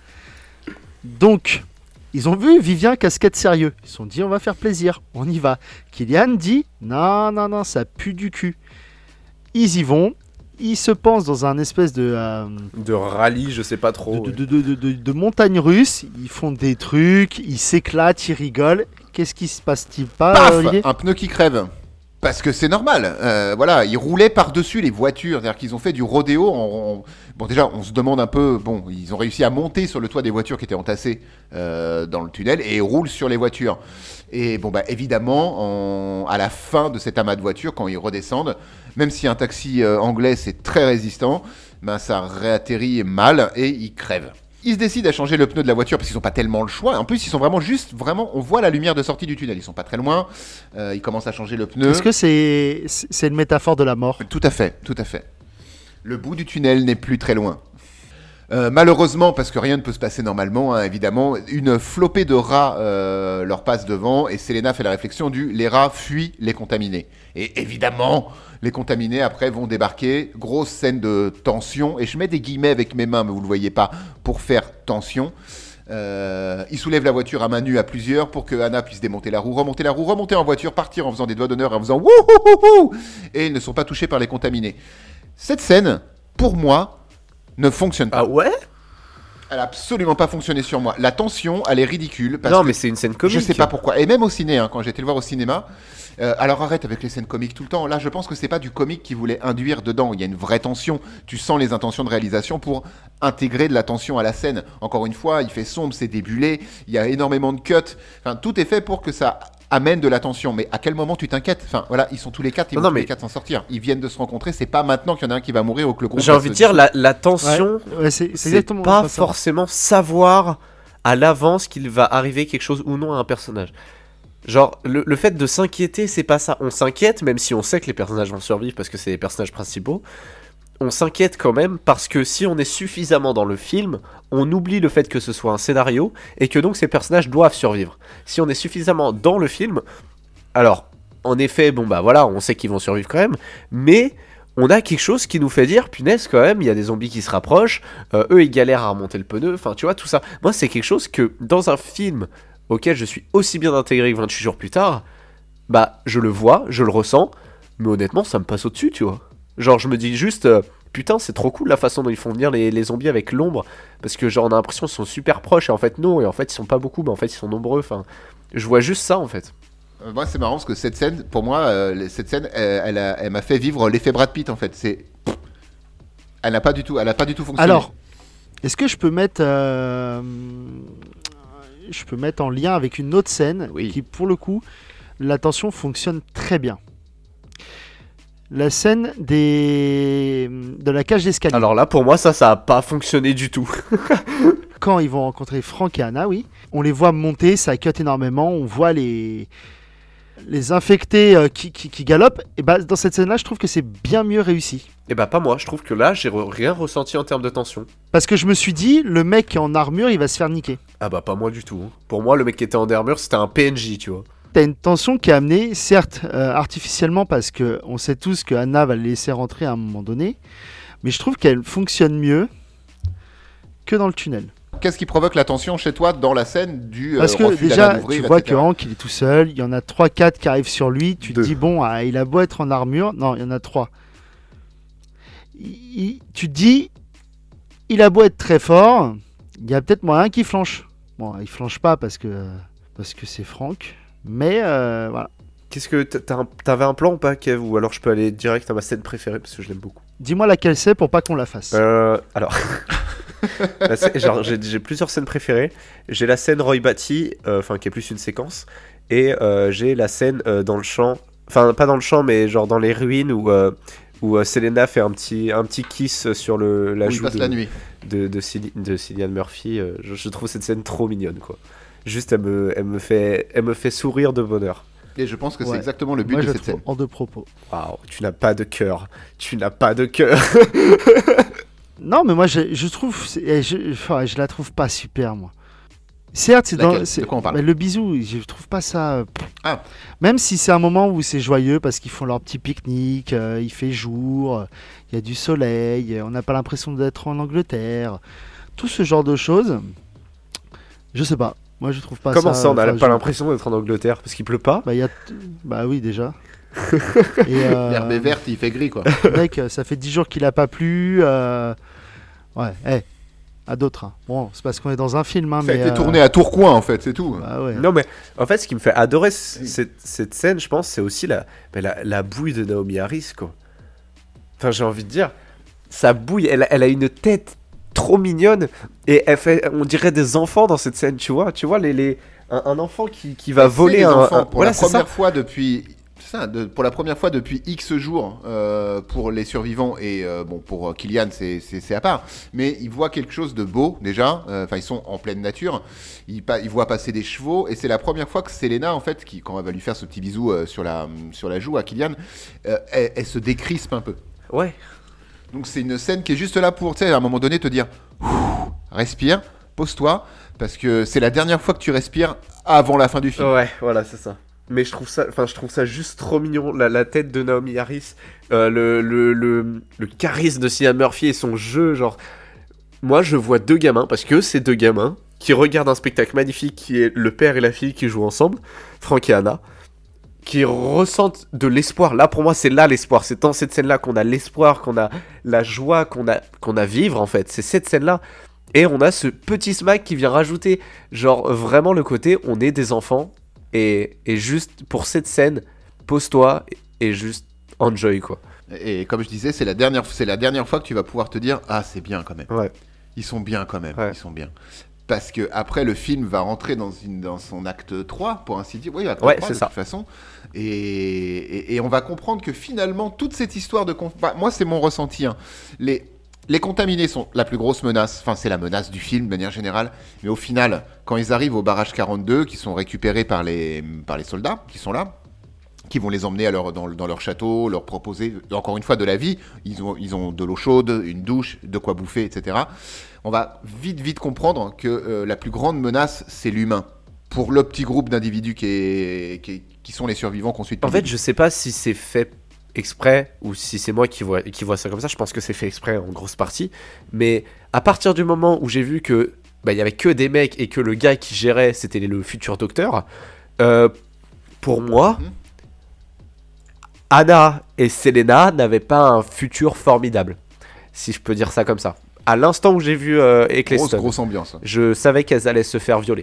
Donc, ils ont vu Vivien casquette sérieux. Ils se sont dit, on va faire plaisir, on y va. Kylian dit, non, non, non, ça pue du cul. Ils y vont. Ils se pensent dans un espèce de, euh, De rallye, je sais pas trop. de, de, de, de- de- de montagne russe. Ils font des trucs, ils s'éclatent, ils rigolent. Qu'est-ce qui se passe-t-il pas, Paf, Olivier ? un pneu qui crève. Parce que c'est normal. Euh, voilà, ils roulaient par-dessus les voitures. C'est-à-dire qu'ils ont fait du rodéo. En, en... Bon, déjà, on se demande un peu. Bon, ils ont réussi à monter sur le toit des voitures qui étaient entassées euh, dans le tunnel et ils roulent sur les voitures. Et bon, bah évidemment, en... à la fin de cet amas de voitures, quand ils redescendent, même si un taxi euh, anglais c'est très résistant, ben ça réatterrit mal et ils crèvent. Ils se décident à changer le pneu de la voiture parce qu'ils n'ont pas tellement le choix. En plus, ils sont vraiment juste, vraiment, on voit la lumière de sortie du tunnel. Ils sont pas très loin. Euh, ils commencent à changer le pneu. Est-ce que c'est c'est une métaphore de la mort ? Tout à fait, tout à fait. Le bout du tunnel n'est plus très loin. Euh, malheureusement, parce que rien ne peut se passer normalement, hein, évidemment, une flopée de rats euh, leur passe devant et Selena fait la réflexion du « les rats fuient les contaminés ». Et évidemment, les contaminés après vont débarquer, grosse scène de tension, et je mets des guillemets avec mes mains, mais vous ne le voyez pas, pour faire tension. Euh, ils soulèvent la voiture à main nue à plusieurs pour que Anna puisse démonter la roue, remonter la roue, remonter en voiture, partir en faisant des doigts d'honneur et en faisant « wouhouhouhou » et ils ne sont pas touchés par les contaminés. Cette scène, pour moi, ne fonctionne pas. Ah ouais ? Elle n'a absolument pas fonctionné sur moi. La tension, elle est ridicule. Parce Non, que mais c'est une scène comique. je sais pas pourquoi. Et même au ciné, hein, quand j'ai été le voir au cinéma, euh, alors arrête avec les scènes comiques tout le temps. Là, je pense que c'est pas du comique qui voulait induire dedans. Il y a une vraie tension. Tu sens les intentions de réalisation pour intégrer de la tension à la scène. Encore une fois, il fait sombre, c'est débulé. Il y a énormément de cuts. Enfin, tout est fait pour que ça amène de la tension. Mais à quel moment tu t'inquiètes ? Enfin, voilà, ils sont tous les quatre, ils Non, vont non, tous mais- les quatre s'en sortir. Ils viennent de se rencontrer. C'est pas maintenant qu'il y en a un qui va mourir ou que le groupe. J'ai va envie se de dire, dissoudre. la, la tension, Ouais, ouais, c'est c'est c'est exactement pas ça. forcément savoir à l'avance qu'il va arriver quelque chose ou non à un personnage. Genre, le, le fait de s'inquiéter, c'est pas ça. On s'inquiète, même si on sait que les personnages vont survivre parce que c'est les personnages principaux. On s'inquiète quand même parce que si on est suffisamment dans le film, on oublie le fait que ce soit un scénario et que donc ces personnages doivent survivre. Si on est suffisamment dans le film, alors, en effet, bon bah voilà, on sait qu'ils vont survivre quand même, mais on a quelque chose qui nous fait dire, punaise quand même, il y a des zombies qui se rapprochent, euh, eux ils galèrent à remonter le pneu, enfin tu vois, tout ça. Moi c'est quelque chose que, dans un film auquel je suis aussi bien intégré que vingt-huit jours plus tard, bah je le vois, je le ressens, mais honnêtement ça me passe au-dessus, tu vois. Genre je me dis juste, euh, putain c'est trop cool la façon dont ils font venir les, les zombies avec l'ombre, parce que genre on a l'impression qu'ils sont super proches, et en fait non, et en fait ils sont pas beaucoup, mais en fait ils sont nombreux, enfin... Je vois juste ça en fait. Euh, Moi, c'est marrant parce que cette scène, pour moi, euh, cette scène, elle, elle, a- elle m'a fait vivre l'effet Brad Pitt en fait. C'est, elle n'a pas du tout, elle a pas du tout fonctionné. Alors, est-ce que je peux mettre, euh, je peux mettre en lien avec une autre scène Oui. qui, pour le coup, la tension fonctionne très bien. La scène des de la cage d'escalier. Alors là pour moi ça, ça a pas fonctionné du tout. Quand ils vont rencontrer Frank et Anna, oui, on les voit monter, ça cut énormément, on voit les les infectés euh, qui, qui, qui galopent. Et bah dans cette scène-là, je trouve que c'est bien mieux réussi. Et bah pas moi, je trouve que là j'ai re- rien ressenti en termes de tension. Parce que je me suis dit, le mec qui est en armure, il va se faire niquer. Ah bah pas moi du tout. hein. Pour moi le mec qui était en armure c'était un P N J, tu vois. T'as une tension qui est amenée, certes, euh, artificiellement, parce que on sait tous que Anna va le laisser rentrer à un moment donné, mais je trouve qu'elle fonctionne mieux que dans le tunnel. Qu'est-ce qui provoque la tension chez toi dans la scène du euh, Parce que refus d'Anna déjà, d'ouvrir, tu vois et que cetera. Hank, il est tout seul, il y en a trois quatre qui arrivent sur lui, tu Deux. te dis, bon, ah, il a beau être en armure, non, il y en a trois. Tu te dis, il a beau être très fort, il y a peut-être moyen qu'il flanche. Bon, il flanche pas parce que parce que c'est Frank, mais euh, voilà. Qu'est-ce que t'a- t'as un- t'avais un plan ou pas, Kev? Ou alors je peux aller direct à ma scène préférée parce que je l'aime beaucoup. Dis-moi laquelle c'est pour pas qu'on la fasse. Euh, alors, La scè- genre, j'ai j'ai plusieurs scènes préférées. J'ai la scène Roy Batty, euh, enfin qui est plus une séquence, et euh, j'ai la scène euh, dans le champ, enfin pas dans le champ, mais genre dans les ruines où euh, où euh, Selena fait un petit un petit kiss sur le la Où il joue passe de, la nuit. de de, Cilli- de Cillian Murphy. euh, je, je trouve cette scène trop mignonne, quoi. Juste, elle me elle me fait elle me fait sourire de bonheur. Et je pense que c'est Ouais. exactement le but Moi, de je cette trouve scène. hors de propos. Waouh, tu n'as pas de cœur, tu n'as pas de cœur. Non, mais moi, je, je trouve, c'est- je, enfin, je la trouve pas super, moi. Certes, c'est dans, Laquelle ? c'est- De quoi on parle ? mais le bisou, je trouve pas ça. euh, Ah. Même si c'est un moment où c'est joyeux parce qu'ils font leur petit pique-nique, euh, il fait jour, euh, il y a du soleil, euh, on n'a pas l'impression d'être en Angleterre, tout ce genre de choses. Je sais pas. Moi, je trouve pas Comment ça. ça, on n'a enfin, pas je- l'impression d'être en Angleterre parce qu'il pleut pas? Bah, il y a. t- Bah oui, déjà. Et, euh, L'herbe est verte, il fait gris, quoi. Mec, ça fait dix jours qu'il a pas plu. euh, Ouais, eh. à d'autres. Hein. Bon, c'est parce qu'on est dans un film. Hein, Ça mais, a été euh... tourné à Tourcoing, en fait, c'est tout. Bah ouais. Non, mais en fait, ce qui me fait adorer c- Oui. cette, cette scène, je pense, c'est aussi la, bah, la, la bouille de Naomi Harris, quoi. Enfin, j'ai envie de dire, sa bouille, elle, a- elle a une tête trop mignonne et elle fait, on dirait des enfants dans cette scène, tu vois. Tu vois, les, les, un, un enfant qui, qui va Et c'est voler des un. enfants, un- pour voilà, la c'est ça. première fois depuis. c'est Ça, de- pour la première fois depuis X jours euh, pour les survivants et euh, bon pour euh, Kylian c'est, c'est, c'est à part, mais ils voient quelque chose de beau déjà. Enfin ils sont en pleine nature, ils, pa- ils voient passer des chevaux et c'est la première fois que Selena en fait qui quand elle va lui faire ce petit bisou euh, sur la sur la joue à Kylian, euh, elle, elle se décrispe un peu. Ouais. Donc c'est une scène qui est juste là pour tu sais à un moment donné te dire Ouh, respire, pose-toi parce que c'est la dernière fois que tu respires avant la fin du film. Ouais, voilà, c'est ça. Mais je trouve ça, enfin, je trouve ça juste trop mignon. La, la tête de Naomi Harris, euh, le, le, le, le charisme de Cillian Murphy et son jeu, genre. Moi, je vois deux gamins, parce que c'est deux gamins, qui regardent un spectacle magnifique qui est le père et la fille qui jouent ensemble, Franck et Anna, qui ressentent de l'espoir. Là, pour moi, c'est là l'espoir. C'est dans cette scène-là qu'on a l'espoir, qu'on a la joie, qu'on a, qu'on a à vivre, en fait. C'est cette scène-là. Et on a ce petit smack qui vient rajouter, genre, vraiment le côté, on est des enfants. Et, et juste pour cette scène, pose-toi et, et juste enjoy, quoi. Et comme je disais, c'est la dernière, c'est la dernière fois que tu vas pouvoir te dire ah c'est bien quand même. Ouais. Ils sont bien quand même. Ouais. Ils sont bien. Parce que après le film va rentrer dans une dans son acte trois pour ainsi dire. Oui, acte Ouais, trois, c'est de ça. toute façon. Et, et, et on va comprendre que finalement toute cette histoire de con- bah, moi c'est mon ressenti. Hein. Les Les contaminés sont la plus grosse menace, enfin c'est la menace du film de manière générale, mais au final, quand ils arrivent au barrage quarante-deux, qui sont récupérés par les, par les soldats qui sont là, qui vont les emmener à leur, dans, dans leur château, leur proposer encore une fois de la vie, ils ont, ils ont de l'eau chaude, une douche, de quoi bouffer, et cetera. On va vite vite comprendre que euh, la plus grande menace, c'est l'humain, pour le petit groupe d'individus qui, est, qui, est- qui sont les survivants qu'on suit depuis En le fait, début. je sais pas si c'est fait exprès ou si c'est moi qui vois, qui vois ça comme ça. Je pense que c'est fait exprès en grosse partie. Mais à partir du moment où j'ai vu que bah, y avait que des mecs et que le gars qui gérait c'était le futur docteur, euh, pour moi, Mhm. Anna et Selena n'avaient pas un futur formidable, si je peux dire ça comme ça. À l'instant où j'ai vu euh, Grosse, Eccleston, grosse ambiance. je savais qu'elles allaient se faire violer.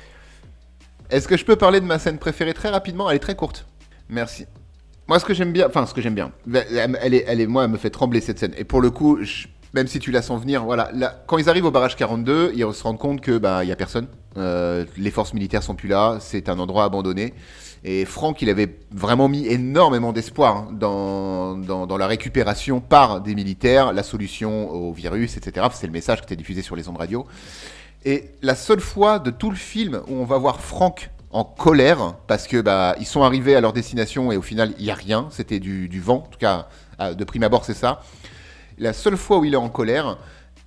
Est-ce que je peux parler de ma scène préférée très rapidement? Elle est très courte. Merci. Moi, ce que j'aime bien, enfin, ce que j'aime bien, elle, elle est, elle est, moi, elle me fait trembler cette scène. Et pour le coup, je- même si tu la sens venir, voilà, là, quand ils arrivent au barrage quarante-deux, ils se rendent compte que bah, il y a personne. Euh, les forces militaires sont plus là. C'est un endroit abandonné. Et Franck, il avait vraiment mis énormément d'espoir hein, dans, dans, dans la récupération par des militaires, la solution au virus, et cetera. C'est le message qui était diffusé sur les ondes radio. Et la seule fois de tout le film où on va voir Franck en colère, parce que bah, ils sont arrivés à leur destination et au final, il n'y a rien, c'était du, du vent, en tout cas, à- de prime abord, c'est ça. La seule fois où il est en colère,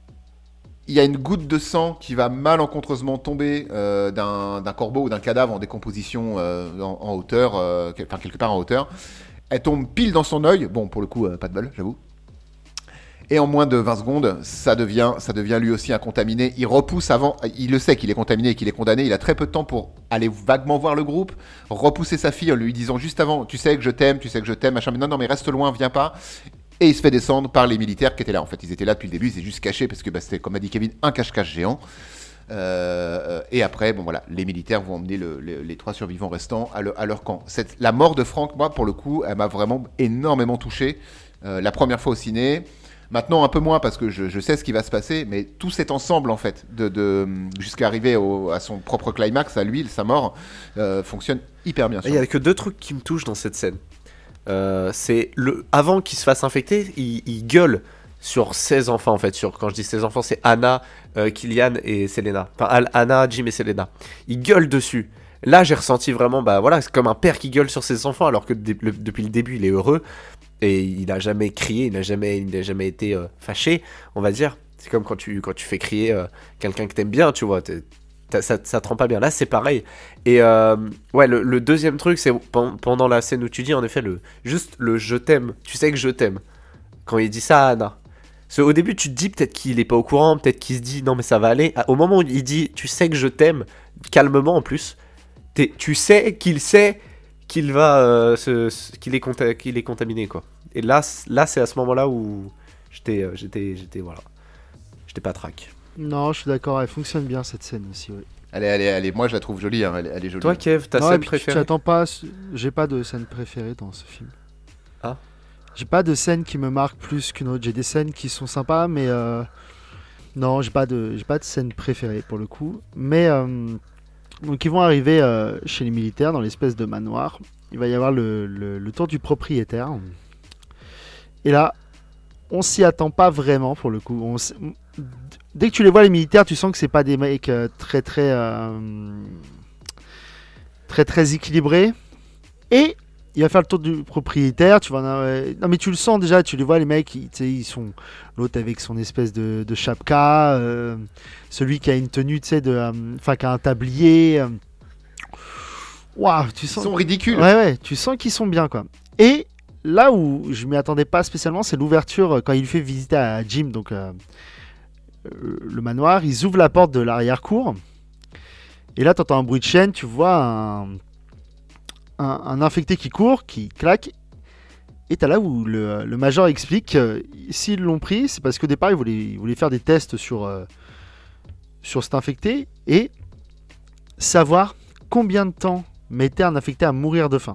il y a une goutte de sang qui va malencontreusement tomber euh, d'un, d'un corbeau ou d'un cadavre en décomposition euh, en, en hauteur, euh, quel- enfin quelque part en hauteur. Elle tombe pile dans son œil, bon, pour le coup, euh, pas de bol, j'avoue. Et en moins de vingt secondes, ça devient, ça devient lui aussi un contaminé. Il repousse avant, il le sait qu'il est contaminé et qu'il est condamné. Il a très peu de temps pour aller vaguement voir le groupe, repousser sa fille en lui disant juste avant, tu sais que je t'aime, tu sais que je t'aime, machin. Mais non, non, mais reste loin, viens pas. Et il se fait descendre par les militaires qui étaient là. En fait, ils étaient là depuis le début, ils étaient juste cachés parce que bah, c'était, comme a dit Kevin, un cache-cache géant. Euh, et après, bon voilà, les militaires vont emmener le- le- les trois survivants restants à, le- à leur camp. Cette, la mort de Franck, moi, pour le coup, elle m'a vraiment énormément touché. Euh, la première fois au ciné. Maintenant, un peu moins parce que je, je sais ce qui va se passer, mais tout cet ensemble, en fait, de, de, jusqu'à arriver au- à son propre climax, à lui, sa mort, euh, fonctionne hyper bien. Il n'y a que deux trucs qui me touchent dans cette scène. Euh, c'est le avant qu'il se fasse infecter, il, il gueule sur ses enfants en fait. Sur, quand je dis ses enfants, c'est Anna, euh, Kylian et Selena. Enfin, Al- Anna, Jim et Selena. Il gueule dessus. Là, j'ai ressenti vraiment, bah voilà, c'est comme un père qui gueule sur ses enfants alors que dé- le- depuis le début, il est heureux et il n'a jamais crié, il n'a jamais, il n'a jamais été euh, fâché, on va dire. C'est comme quand tu, quand tu fais crier euh, quelqu'un que t'aimes bien, tu vois. t'es- t'as- ça, ça te rend pas bien. Là, c'est pareil. Et euh, ouais, le, le deuxième truc, c'est pen- pendant la scène où tu dis, en effet, le, juste le je t'aime. Tu sais que je t'aime. Quand il dit ça à Anna. Parce qu'au début, tu te dis peut-être qu'il est pas au courant, peut-être qu'il se dit non, mais ça va aller. Au moment où il dit tu sais que je t'aime, calmement en plus, t'es- tu sais qu'il sait qu'il va euh, se, se- qu'il est, conta- qu'il est contaminé, quoi. Et là, c- là c'est à ce moment-là où j'étais, euh, j'étais, j'étais, voilà. J'étais pas trac. Non, je suis d'accord, elle fonctionne bien cette scène aussi. Oui. Elle est, elle est, elle est, moi je la trouve jolie, hein, elle, est- elle est jolie. Toi, Kev, ta Non, et scène puis, tu préférée? t'attends pas, j'ai pas de scène préférée dans ce film. Ah. J'ai pas de scène qui me marque plus qu'une autre. J'ai des scènes qui sont sympas, mais euh, non, j'ai pas de, j'ai pas de scène préférée pour le coup. Mais euh, donc ils vont arriver euh, chez les militaires dans l'espèce de manoir. Il va y avoir le, le, le tour du propriétaire. Et là, on s'y attend pas vraiment pour le coup. On s- Dès que tu les vois les militaires, tu sens que c'est pas des mecs euh, très très euh, très très équilibrés. Et il va faire le tour du propriétaire. Tu vas en avoir- non mais tu le sens déjà. Tu les vois les mecs, ils, tu sais, ils sont l'autre avec son espèce de, de chapka, euh, celui qui a une tenue, tu sais, de, euh, enfin qui a un tablier. euh. Waouh, tu Ils sens. sont ridicules. Ouais ouais, tu sens qu'ils sont bien quoi. Et là où je m'y attendais pas spécialement, c'est l'ouverture euh, quand il fait visiter à Jim, donc euh, euh, le manoir. Ils ouvrent la porte de l'arrière-cour. Et là, tu entends un bruit de chaîne, tu vois un, un, un infecté qui court, qui claque. Et t'as là où le, le major explique que s'ils l'ont pris, c'est parce qu'au départ, ils voulaient, ils voulaient faire des tests sur, euh, sur cet infecté et savoir combien de temps mettait un infecté à mourir de faim.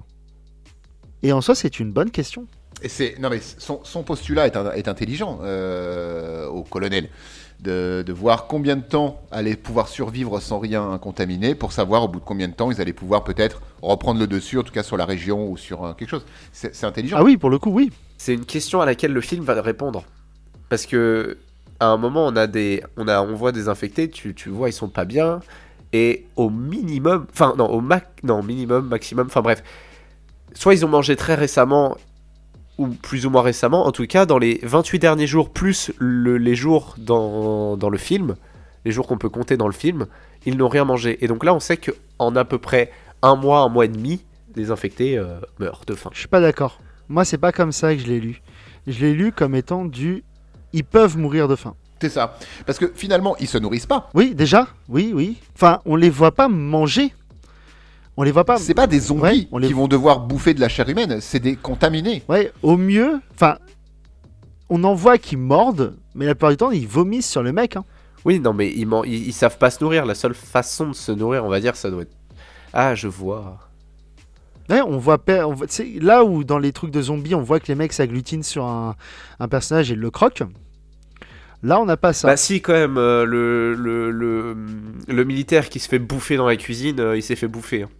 Et en soi, c'est une bonne question. Et c'est, non mais son, son postulat est, un- est intelligent euh, au colonel. De, de voir combien de temps allaient pouvoir survivre sans rien contaminer pour savoir au bout de combien de temps ils allaient pouvoir peut-être reprendre le dessus, en tout cas sur la région ou sur euh, quelque chose. C'est, c'est intelligent. Ah oui, pour le coup, oui. C'est une question à laquelle le film va répondre. Parce que à un moment, on a des, on a, on voit des infectés, tu, tu vois, ils sont pas bien, et au minimum, enfin non, au max, non, minimum, maximum, enfin bref, soit ils ont mangé très récemment, ou plus ou moins récemment, en tout cas dans les vingt-huit derniers jours, plus le, les jours dans, dans le film, les jours qu'on peut compter dans le film, ils n'ont rien mangé. Et donc là, on sait qu'en à peu près un mois, un mois et demi, les infectés euh, meurent de faim. Je suis pas d'accord. Moi, c'est pas comme ça que je l'ai lu. Je l'ai lu comme étant du... Ils peuvent mourir de faim. C'est ça. Parce que finalement, ils se nourrissent pas. Oui, déjà, oui, oui. Enfin, on les voit pas manger. On les voit pas. C'est pas des zombies Ouais, on les- qui vont devoir bouffer de la chair humaine, c'est des contaminés. Ouais, au mieux, enfin, on en voit qui mordent, mais la plupart du temps, ils vomissent sur le mec. Hein. Oui, non, mais ils, man- ils, ils savent pas se nourrir. La seule façon de se nourrir, on va dire, ça doit être... Ah, je vois. Ouais, on voit, per- on voit- tu sais, là où dans les trucs de zombies, on voit que les mecs s'agglutinent sur un, un personnage et le croquent. Là, on n'a pas ça. Bah si, quand même, euh, le, le, le, le militaire qui se fait bouffer dans la cuisine, euh, il s'est fait bouffer. hein.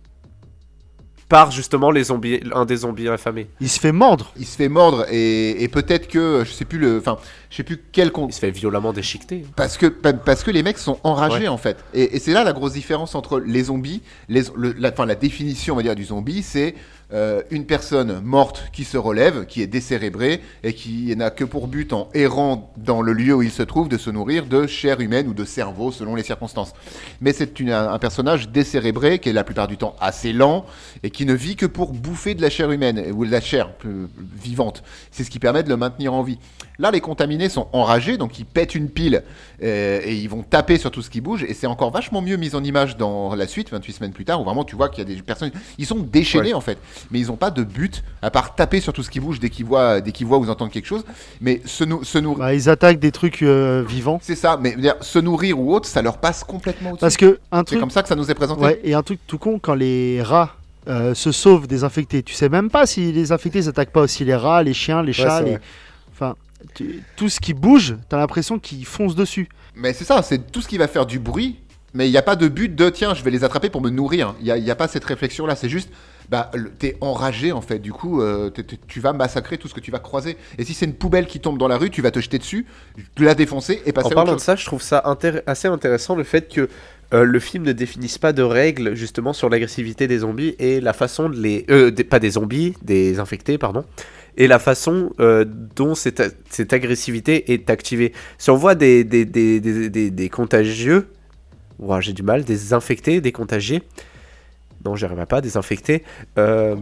Par, justement, les zombies, un des zombies affamés. Il se fait mordre. Il se fait mordre et, et peut-être que je sais plus le, enfin, je sais plus quel con. Il se fait violemment déchiqueter. Parce que, pa- parce que les mecs sont enragés Ouais. en fait. Et, et c'est là la grosse différence entre les zombies, les, le- la, enfin, la définition on va dire du zombie, c'est euh, une personne morte qui se relève, qui est décérébrée et qui n'a que pour but en errant dans le lieu où il se trouve de se nourrir de chair humaine ou de cerveau selon les circonstances. Mais c'est une- un, un personnage décérébré qui est la plupart du temps assez lent et qui ne vit que pour bouffer de la chair humaine ou de la chair euh, vivante. C'est ce qui permet de le maintenir en vie. Là, les contaminés sont enragés, donc ils pètent une pile euh, et ils vont taper sur tout ce qui bouge. Et c'est encore vachement mieux mis en image dans la suite, vingt-huit semaines plus tard, où vraiment tu vois qu'il y a des personnes. Ils sont déchaînés Ouais. en fait, mais ils n'ont pas de but à part taper sur tout ce qui bouge dès qu'ils voient, dès qu'ils voient ou entendent quelque chose. Mais se, nou- se nourrir. Bah, ils attaquent des trucs euh, vivants. C'est ça, mais je veux dire, se nourrir ou autre, ça leur passe complètement au-dessus. Parce que un C'est truc, comme ça que ça nous est présenté. ouais, et un truc tout con, quand les rats euh, se sauvent des infectés, tu sais même pas si les infectés s'attaquent pas aussi les rats, les chiens, les chats, c'est les... vrai. enfin, tu- tout ce qui bouge, t'as l'impression qu'ils foncent dessus. Mais c'est ça, c'est tout ce qui va faire du bruit, mais il n'y a pas de but de tiens, je vais les attraper pour me nourrir. Il n'y a, il y a pas cette réflexion-là, c'est juste, bah, le- t'es enragé en fait, du coup, euh, t'es- t'es- tu vas massacrer tout ce que tu vas croiser. Et si c'est une poubelle qui tombe dans la rue, tu vas te jeter dessus, la défoncer et passer En à autre parlant de chose. ça, je trouve ça intér- assez intéressant le fait que euh, le film ne définisse pas de règles justement sur l'agressivité des zombies et la façon de les... Euh, des- pas des zombies, des infectés, pardon. Et la façon euh, dont cette, a- cette agressivité est activée. Si on voit des, des, des, des, des, des contagieux, ouah, j'ai du mal, des infectés, des contagiés, non, j'y arriverai pas, des infectés, euh,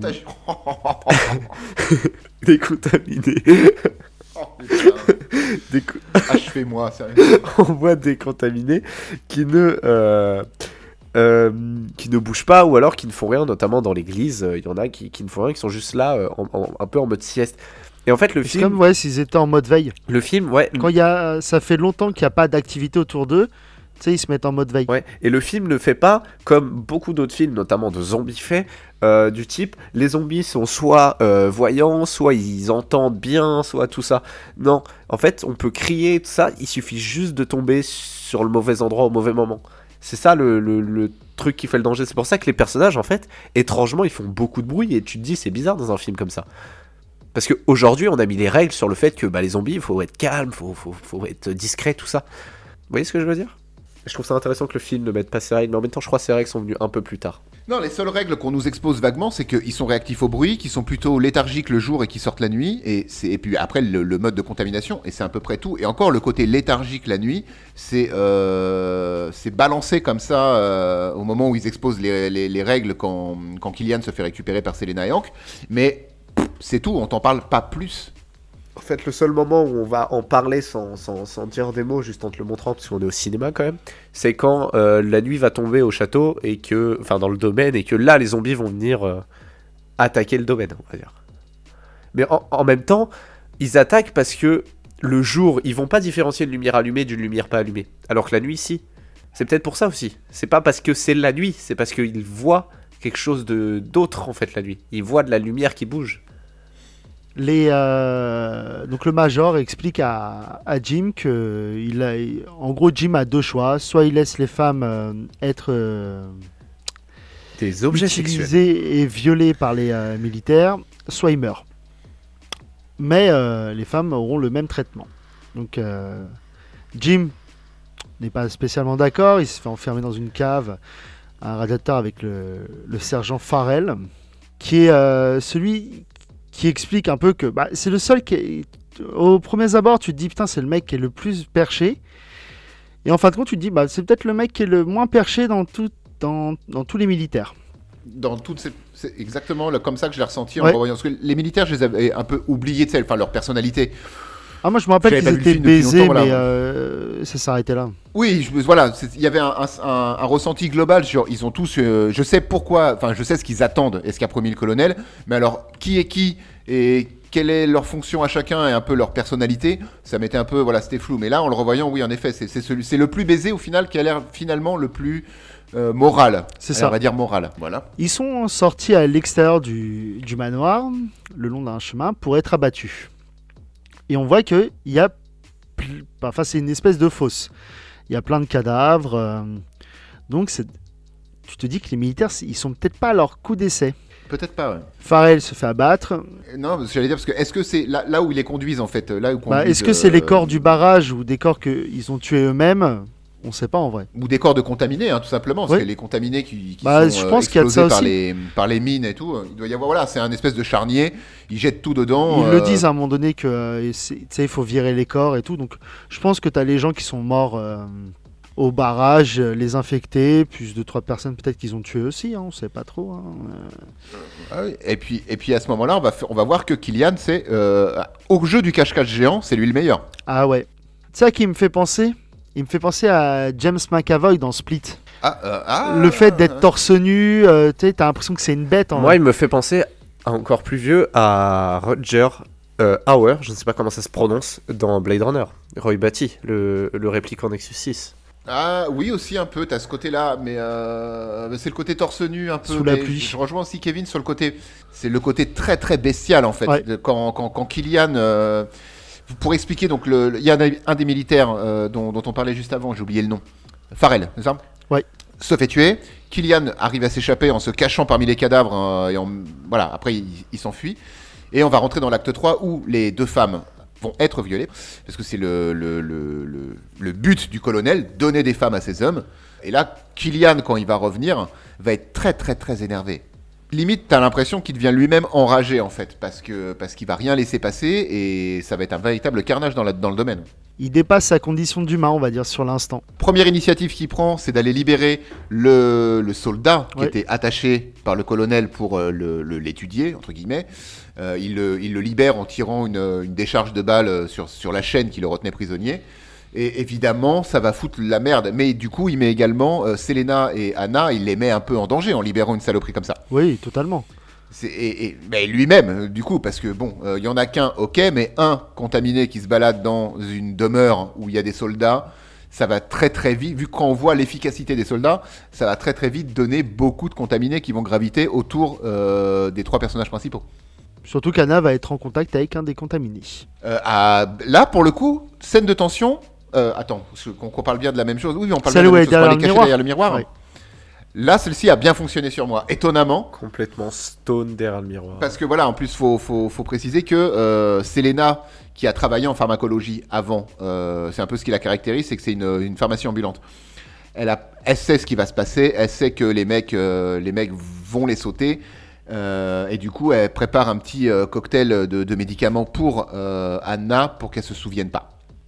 des contaminés, Oh, putain. des co- Achevez-moi, sérieux. on voit des contaminés qui ne, euh, euh, qui ne bougent pas ou alors qui ne font rien, notamment dans l'église. Il y en a qui, qui ne font rien, qui sont juste là, euh, en- en- un peu en mode sieste. Et en fait, le C'est film, comme ouais, s'ils étaient en mode veille. le film, ouais, Quand il y a, ça fait longtemps qu'il n'y a pas d'activité autour d'eux, tu sais, ils se mettent en mode veille. ouais. Et le film ne fait pas comme beaucoup d'autres films, notamment de zombies fait, euh, du type les zombies sont soit euh, voyants, soit ils entendent bien, soit tout ça. Non, en fait, on peut crier tout ça, il suffit juste de tomber sur le mauvais endroit au mauvais moment. C'est ça le, le, le truc qui fait le danger. C'est pour ça que les personnages, en fait, étrangement, ils font beaucoup de bruit et tu te dis c'est bizarre dans un film comme ça. Parce qu'aujourd'hui, on a mis les règles sur le fait que bah, les zombies, il faut être calme, il faut, faut, faut être discret, tout ça. Vous voyez ce que je veux dire ? Je trouve ça intéressant que le film ne mette pas ces règles, mais en même temps, je crois que ces règles sont venues un peu plus tard. Non, les seules règles qu'on nous expose vaguement, c'est qu'ils sont réactifs au bruit, qu'ils sont plutôt léthargiques le jour et qu'ils sortent la nuit. Et, c'est, et puis après, le, le mode de contamination, et c'est à peu près tout. Et encore, le côté léthargique la nuit, c'est, euh, c'est balancé comme ça euh, au moment où ils exposent les, les, les règles quand, quand Killian se fait récupérer par Selena et Hank. Mais pff, c'est tout, on t'en parle pas plus. En fait, le seul moment où on va en parler sans, sans, sans dire des mots, juste en te le montrant, parce qu'on est au cinéma quand même, c'est quand euh, la nuit va tomber au château, et que, enfin dans le domaine, et que là, les zombies vont venir euh, attaquer le domaine, on va dire. Mais en, en même temps, ils attaquent parce que le jour, ils vont pas différencier une lumière allumée d'une lumière pas allumée. Alors que la nuit, si. C'est peut-être pour ça aussi. C'est pas parce que c'est la nuit, c'est parce qu'ils voient quelque chose de, d'autre en fait la nuit. Ils voient de la lumière qui bouge. Les, euh, donc le Major explique à, à Jim que il a, en gros Jim a deux choix, soit il laisse les femmes euh, être euh, Des objets utilisées sexuels. et violées par les euh, militaires, soit il meurt. Mais euh, les femmes auront le même traitement. Donc euh, Jim n'est pas spécialement d'accord, il se fait enfermer dans une cave, un radiateur avec le, le sergent Farrell, qui est euh, celui qui explique un peu que bah, c'est le seul qui est, au premier abord tu te dis putain c'est le mec qui est le plus perché, et en fin de compte tu te dis bah, c'est peut-être le mec qui est le moins perché dans, tout, dans, dans tous les militaires. Dans toutes ces... C'est exactement là, comme ça que je l'ai ressenti en Ouais. revoyant. Parce que les militaires, je les avais un peu oubliés, tu sais, enfin leur personnalité. Ah moi je me rappelle J'avais qu'ils pas vu le étaient film depuis baisés, longtemps, voilà. mais euh, ça s'arrêtait là. Oui, je, voilà, c'est- il y avait un, un, un- un ressenti global sur. Ils ont tous. euh, je sais pourquoi. Enfin, je sais ce qu'ils attendent et ce qu'a promis le colonel. Mais alors, qui est qui et quelle est leur fonction à chacun et un peu leur personnalité, ça m'était un peu. Voilà, c'était flou. Mais là, en le revoyant, oui, en effet, c'est, c'est, celui, c'est le plus baisé au final qui a l'air finalement le plus euh, moral. C'est Allez, ça. On va dire moral. Voilà. Ils sont sortis à l'extérieur du, du manoir, le long d'un chemin, pour être abattus. Et on voit qu'il y a... pl- Enfin, c'est une espèce de fosse. Il y a plein de cadavres. euh, Donc, c'est... tu te dis que les militaires, ils sont peut-être pas à leur coup d'essai. Peut-être pas, ouais. Farrell se fait abattre. Euh, Non, parce que j'allais dire, parce que est-ce que c'est là, là où ils les conduisent en fait là où Bah, conduisent, est-ce que c'est euh, les corps du barrage ou des corps qu'ils ont tués eux-mêmes? On sait pas en vrai. Ou des corps de contaminés, hein, tout simplement, parce Oui. que les contaminés qui, qui Bah, sont je euh, pense qu'il y a de explosés ça par aussi. les, par les mines et tout, euh, il doit y avoir, voilà, c'est un espèce de charnier, ils jettent tout dedans. Ils euh, le disent à un moment donné que euh, c'est- tu sais, il faut virer les corps et tout. Donc, je pense que tu as les gens qui sont morts euh, au barrage, euh, les infectés, plus deux trois personnes peut-être qu'ils ont tués aussi. Hein, on sait pas trop. Hein. Euh, ah oui. et, puis, et puis à ce moment-là, on va, fa- on va voir que Killian, c'est euh, au jeu du cache-cache géant, c'est lui le meilleur. Ah ouais. C'est ça qui me fait penser. Il me fait penser à James McAvoy dans Split. Ah, euh, ah, Le fait d'être torse nu, euh, tu sais, t'as l'impression que c'est une bête. En Moi, il me fait penser, à encore plus vieux, à Roger euh, Hauer, je ne sais pas comment ça se prononce, dans Blade Runner. Roy Batty, le, le répliquant Nexus six. Ah oui, aussi un peu, t'as ce côté-là, mais euh, mais c'est le côté torse nu un peu. Sous la mais pluie. Je rejoins aussi Kevin sur le côté, c'est le côté très très bestial en fait. Ouais. De- Quand, quand, quand Killian, euh, pour expliquer, donc le- le- il y a un, un des militaires euh, dont, dont on parlait juste avant, j'ai oublié le nom, Farrell, c'est ça? Ouais. Se fait tuer. Killian arrive à s'échapper en se cachant parmi les cadavres euh, et en, voilà, après il, il s'enfuit. Et on va rentrer dans l'acte trois où les deux femmes vont être violées, parce que c'est le, le, le, le, le but du colonel, donner des femmes à ces hommes. Et là, Killian, quand il va revenir, va être très très très énervé. Limite, t'as l'impression qu'il devient lui-même enragé en fait, parce que parce qu'il va rien laisser passer et ça va être un véritable carnage dans, la, dans le domaine. Il dépasse sa condition d'humain, on va dire, sur l'instant. Première initiative qu'il prend, c'est d'aller libérer le, le soldat qui Ouais. était attaché par le colonel pour euh, le, le- l'étudier, entre guillemets. Euh, il, le, il le libère en tirant une, une décharge de balles sur, sur la chaîne qui le retenait prisonnier. Et évidemment, ça va foutre la merde. Mais du coup, il met également euh, Selena et Anna, il les met un peu en danger en libérant une saloperie comme ça. Oui, totalement. C'est, et, et mais lui-même, du coup, parce que bon, il euh, y en a qu'un, ok, mais un contaminé qui se balade dans une demeure où il y a des soldats, ça va très très vite, vu qu'on voit l'efficacité des soldats, ça va très très vite donner beaucoup de contaminés qui vont graviter autour euh, des trois personnages principaux. Surtout qu'Anna va être en contact avec un des contaminés. Euh, à, là, pour le coup, scène de tension. Euh, attends, qu'on, qu'on parle bien de la même chose. Oui, on parle Celle bien de la où même chose. elle est Pour aller derrière le cacher miroir. derrière le miroir. Ouais. Là, celle-ci a bien fonctionné sur moi, étonnamment. Complètement stone derrière le miroir. Parce que voilà, en plus, faut, faut, faut préciser que euh, Selena, qui a travaillé en pharmacologie avant, euh, c'est un peu ce qui la caractérise, c'est que c'est une, une pharmacie ambulante. Elle, a, elle sait ce qui va se passer, elle sait que les mecs, euh, les mecs vont les sauter, euh, et du coup, elle prépare un petit euh, cocktail de, de médicaments pour euh, Anna, pour qu'elle se souvienne pas.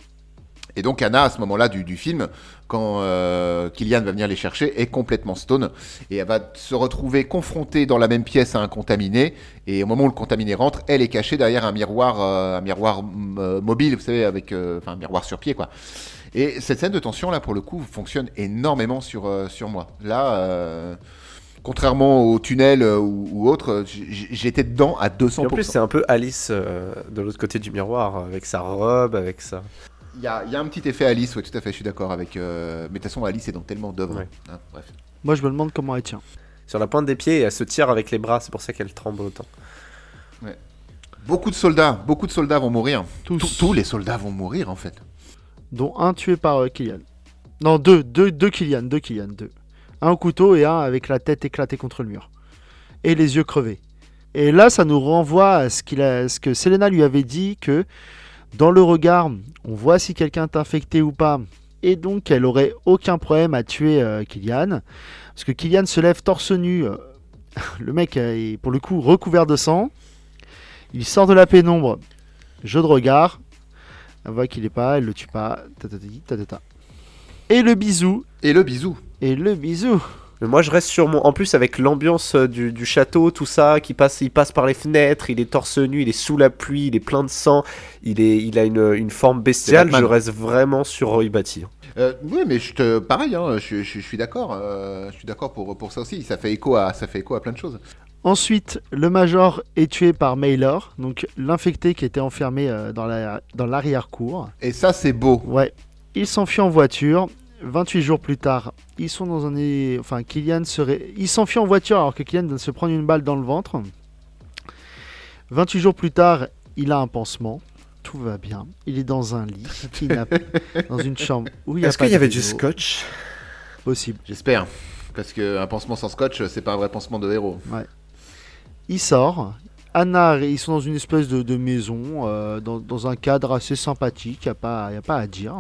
Et donc Anna, à ce moment-là du, du film, quand euh, Killian va venir les chercher, est complètement stone. Et elle va se retrouver confrontée dans la même pièce à un contaminé. Et au moment où le contaminé rentre, elle est cachée derrière un miroir, euh, un miroir euh, mobile, vous savez, avec, euh, enfin un miroir sur pied, quoi. Et cette scène de tension, là, pour le coup, fonctionne énormément sur, euh, sur moi. Là, euh, contrairement au tunnel euh, ou, ou autre, j- j'étais dedans à deux cents pour cent. Et en plus, c'est un peu Alice euh, de l'autre côté du miroir, avec sa robe, avec ça. Il y, y a un petit effet Alice, oui, tout à fait, je suis d'accord avec. Euh... Mais de toute façon, Alice est dans tellement d'œuvres. Ouais. Hein, bref. Moi, je me demande comment elle tient. Sur la pointe des pieds, et elle se tire avec les bras, c'est pour ça qu'elle tremble autant. Ouais. Beaucoup de soldats, beaucoup de soldats vont mourir. Tous. Tous, tous les soldats vont mourir, en fait. Dont un tué par euh, Killian. Non, deux, deux, deux Killian, deux Killian, deux. Un au couteau et un avec la tête éclatée contre le mur. Et les yeux crevés. Et là, ça nous renvoie à ce, qu'il a, ce que Selena lui avait dit, que dans le regard, on voit si quelqu'un est infecté ou pas. Et donc, elle aurait aucun problème à tuer euh, Killian. Parce que Killian se lève torse nu. Euh, le mec est, pour le coup, recouvert de sang. Il sort de la pénombre. Jeu de regard. Elle voit qu'il est pas, elle le tue pas. Tatatati, tatata. Et le bisou. Et le bisou. Et le bisou. Mais moi, je reste sur mon. En plus, avec l'ambiance du, du château, tout ça, qui passe, il passe par les fenêtres, il est torse nu, il est sous la pluie, il est plein de sang, il, est, il a une, une forme bestiale. Je reste vraiment sur Roy Batty. Euh, oui, mais je te, pareil, hein, je, je, je suis d'accord. Euh, je suis d'accord pour, pour ça aussi. Ça fait écho à, ça fait écho à plein de choses. Ensuite, le Major est tué par Maylor, donc l'infecté qui était enfermé euh, dans, la, dans l'arrière-cour. Et ça, c'est beau. Ouais. Il s'enfuit en voiture. vingt-huit jours plus tard, ils sont dans un... é- Enfin, Killian serait... Il s'enfuit en voiture alors que Killian vient de se prendre une balle dans le ventre. vingt-huit jours plus tard, il a un pansement. Tout va bien. Il est dans un lit. Il n'a- dans une chambre où il y a Est-ce pas qu'il y de avait du rideau. scotch? Possible. J'espère. Parce qu'un pansement sans scotch, c'est pas un vrai pansement de héros. Il sort. Anna, ils sont dans une espèce de, de maison, euh, dans, dans un cadre assez sympathique. Il n'y a, pas- y a pas à dire.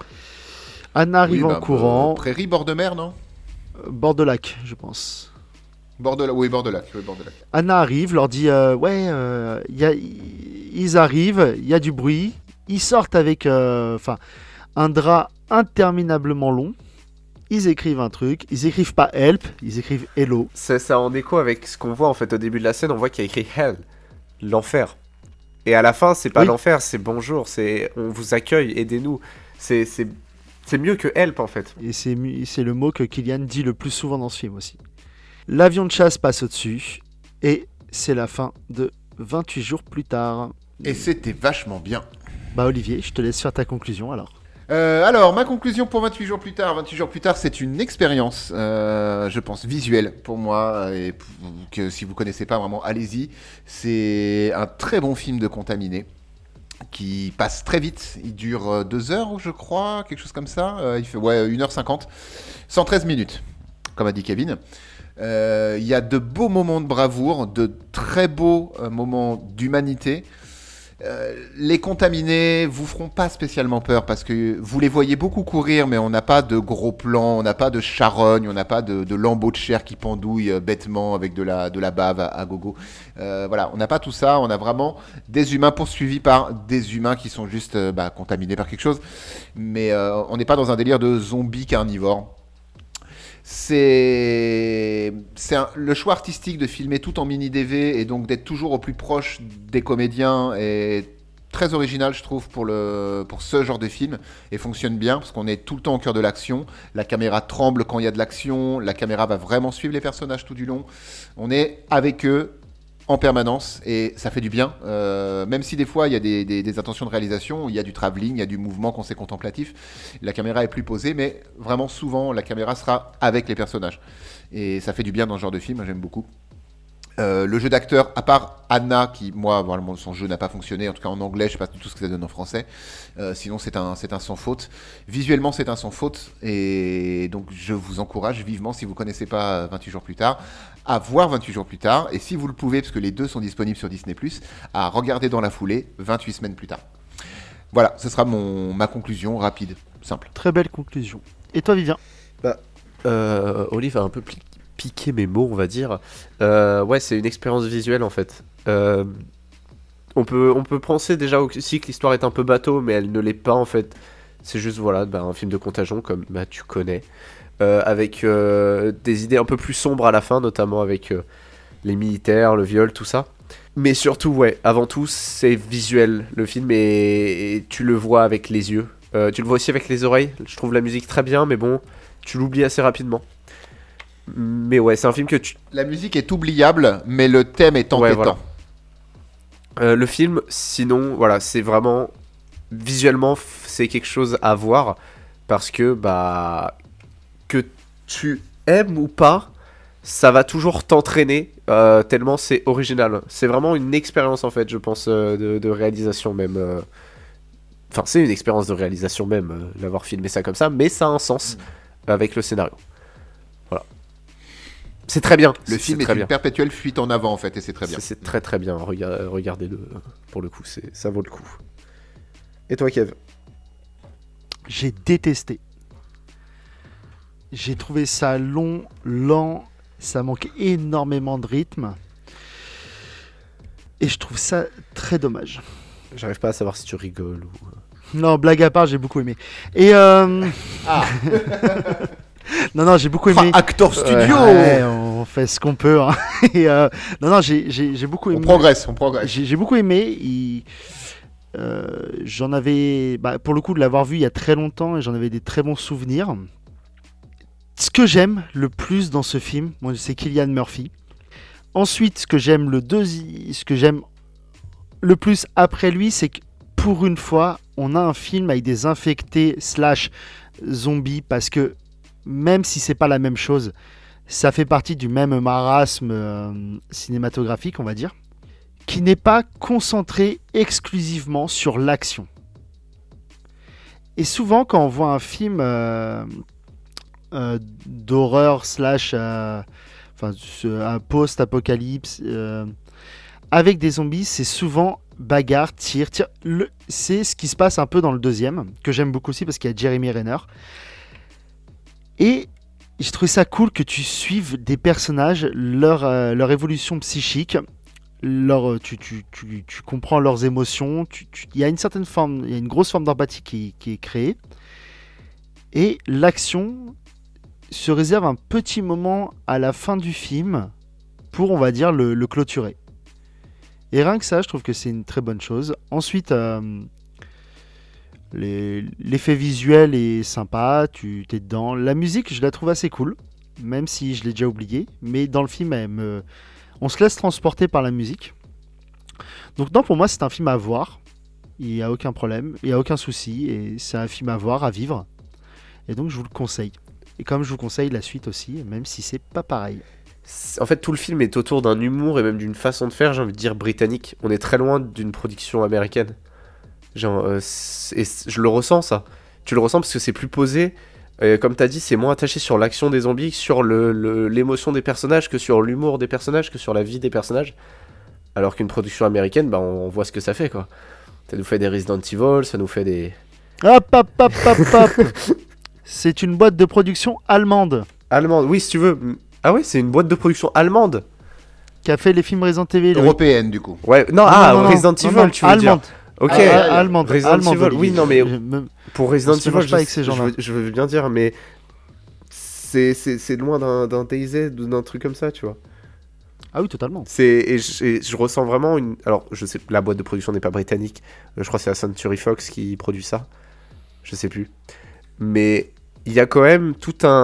Anna arrive Oui, en bah, courant. euh, prairie, bord de mer, non Euh, bord de lac, je pense. Bord de lac. Oui, bord de lac. Oui, bord de lac. Anna arrive, leur dit euh, ouais, euh, y a- ils arrivent, il y a du bruit, ils sortent avec euh, enfin un drap interminablement long. Ils écrivent un truc, ils écrivent pas help, ils écrivent hello. C'est ça en écho avec ce qu'on voit en fait au début de la scène. On voit qu'il y a écrit hell, l'enfer. Et à la fin, c'est pas Oui. l'enfer, c'est bonjour, c'est on vous accueille, aidez-nous. C'est c'est c'est mieux que help en fait. Et c'est mu- c'est le mot que Killian dit le plus souvent dans ce film aussi. L'avion de chasse passe au-dessus et c'est la fin de vingt-huit jours plus tard. Et c'était vachement bien. Bah Olivier, je te laisse faire ta conclusion alors. Euh, alors, ma conclusion pour vingt-huit jours plus tard. vingt-huit jours plus tard, c'est une expérience, euh, je pense, visuelle pour moi. Et p- que si vous connaissez pas vraiment, allez-y. C'est un très bon film de Contaminé qui passe très vite. Il dure euh, deux heures, je crois, quelque chose comme ça. Euh, il fait ouais, une heure cinquante. cent treize minutes, comme a dit Kevin. Euh, Il y a de beaux moments de bravoure, de très beaux euh, moments d'humanité. Euh, les contaminés vous feront pas spécialement peur parce que vous les voyez beaucoup courir, mais on n'a pas de gros plans, on n'a pas de charogne, on n'a pas de, de lambeaux de chair qui pendouillent euh, bêtement avec de la, de la bave à, à gogo. Euh, voilà, on n'a pas tout ça, on a vraiment des humains poursuivis par des humains qui sont juste euh, bah, contaminés par quelque chose, mais euh, on n'est pas dans un délire de zombies carnivores. C'est, c'est un- le choix artistique de filmer tout en mini-D V et donc d'être toujours au plus proche des comédiens est très original, je trouve, pour, le, pour ce genre de film et fonctionne bien parce qu'on est tout le temps au cœur de l'action. La caméra tremble quand il y a de l'action, la caméra va vraiment suivre les personnages tout du long. On est avec eux en permanence et ça fait du bien. Euh, même si des fois il y a des, des, des intentions de réalisation, il y a du travelling, il y a du mouvement quand c'est contemplatif, la caméra est plus posée, mais vraiment souvent la caméra sera avec les personnages. Et ça fait du bien dans ce genre de film, j'aime beaucoup. Euh, le jeu d'acteur, à part Anna, qui, moi, voilà, son jeu n'a pas fonctionné, en tout cas en anglais, je sais pas du tout ce que ça donne en français. Euh, sinon, c'est un, c'est un sans faute. Visuellement, c'est un sans faute. Et donc, je vous encourage vivement, si vous connaissez pas vingt-huit jours plus tard, à voir vingt-huit jours plus tard. Et si vous le pouvez, parce que les deux sont disponibles sur Disney plus, à regarder dans la foulée vingt-huit semaines plus tard. Voilà, ce sera mon, ma conclusion rapide, simple. Très belle conclusion. Et toi, Vivien ? Bah, euh, Olive a un peu pli- piqué mes mots, on va dire. Euh, ouais, c'est une expérience visuelle en fait. Euh, on, peut, on peut penser déjà aussi que l'histoire est un peu bateau, mais elle ne l'est pas en fait. C'est juste voilà, bah, un film de Contagion comme bah, tu connais. Euh, avec euh, des idées un peu plus sombres à la fin, notamment avec euh, les militaires, le viol, tout ça. Mais surtout, ouais, avant tout, c'est visuel. Le film, est... et tu le vois avec les yeux. Euh, tu le vois aussi avec les oreilles. Je trouve la musique très bien, mais bon, tu l'oublies assez rapidement. Mais ouais, c'est un film que tu... La musique est oubliable, mais le thème est entêtant. Ouais, voilà. euh, le film, sinon, voilà, c'est vraiment... Visuellement, f- c'est quelque chose à voir. Parce que, bah... Que tu aimes ou pas, ça va toujours t'entraîner, euh, tellement c'est original. C'est vraiment une expérience, en fait, je pense, euh, de, de réalisation même. euh. Enfin, c'est une expérience de réalisation même, euh, d'avoir filmé ça comme ça, mais ça a un sens mmh. avec le scénario. Voilà. C'est très bien. Le c'est, film c'est est, très une bien. perpétuelle fuite en avant, en fait, et c'est très bien. C'est, c'est très très bien. Rega- regardez-le, pour le coup, c'est, ça vaut le coup. Et toi, Kev ? J'ai détesté. J'ai trouvé ça long, lent, ça manque énormément de rythme. Et je trouve ça très dommage. J'arrive pas à savoir si tu rigoles ou... Non, blague à part, j'ai beaucoup aimé. Et euh... Ah. Non, non, j'ai beaucoup aimé. Ah, Actor Studio. Ouais, on fait ce qu'on peut. Hein. Et euh... Non, non, j'ai, j'ai, j'ai beaucoup aimé. On progresse, on progresse. J'ai, j'ai beaucoup aimé. Il... Euh, j'en avais, bah, pour le coup, de l'avoir vu il y a très longtemps et j'en avais des très bons souvenirs. Ce que j'aime le plus dans ce film, moi, c'est Cillian Murphy. Ensuite, ce que j'aime le deuxi... ce que j'aime le plus après lui, c'est que pour une fois, on a un film avec des infectés slash zombies, parce que même si c'est pas la même chose, ça fait partie du même marasme euh, cinématographique, on va dire, qui n'est pas concentré exclusivement sur l'action. Et souvent, quand on voit un film euh, euh, d'horreur slash euh, enfin, un post-apocalypse euh, avec des zombies, c'est souvent bagarre, tir, tir. Le, c'est ce qui se passe un peu dans le deuxième, que j'aime beaucoup aussi parce qu'il y a Jeremy Renner. Et j'ai trouvé ça cool que tu suives des personnages, leur, euh, leur évolution psychique, leur, tu, tu, tu, tu comprends leurs émotions. Il y a une certaine forme, il y a une grosse forme d'empathie qui, qui est créée. Et l'action se réserve un petit moment à la fin du film pour, on va dire, le, le clôturer. Et rien que ça, je trouve que c'est une très bonne chose. Ensuite, euh, les, l'effet visuel est sympa, tu es dedans. La musique, je la trouve assez cool, même si je l'ai déjà oublié. Mais dans le film, elle me... on se laisse transporter par la musique. Donc non, pour moi, c'est un film à voir. Il n'y a aucun problème, il n'y a aucun souci. Et c'est un film à voir, à vivre. Et donc, je vous le conseille. Et comme je vous conseille la suite aussi, même si c'est pas pareil. En fait, tout le film est autour d'un humour et même d'une façon de faire, j'ai envie de dire, britannique. On est très loin d'une production américaine. Genre, euh, et je le ressens, ça. Tu le ressens parce que c'est plus posé. Euh, comme t'as dit, c'est moins attaché sur l'action des zombies, sur le, le, l'émotion des personnages, que sur l'humour des personnages, que sur la vie des personnages. Alors qu'une production américaine, bah, on voit ce que ça fait, quoi. Ça nous fait des Resident Evil, ça nous fait des... Hop, hop, hop, hop, hop. C'est une boîte de production allemande. Allemande, oui, si tu veux... Ah oui, c'est une boîte de production allemande qui a fait les films Resident Evil. Européenne, oui. Du coup. Ouais, non, non ah, non, non, Resident non, Evil, non, tu veux allemande. dire. Ok, ah, ah, allemande. Resident allemande, Evil, oui, non, mais me... pour Resident Evil, pas je, avec ces gens-là. Je, veux, je veux bien dire, mais c'est, c'est, c'est loin d'un, d'un D ayz ou d'un truc comme ça, tu vois. Ah oui, totalement. C'est, et je, et je ressens vraiment une... Alors, je sais, la boîte de production n'est pas britannique. Je crois que c'est la Century Fox qui produit ça. Je sais plus. Mais il y a quand même tout un...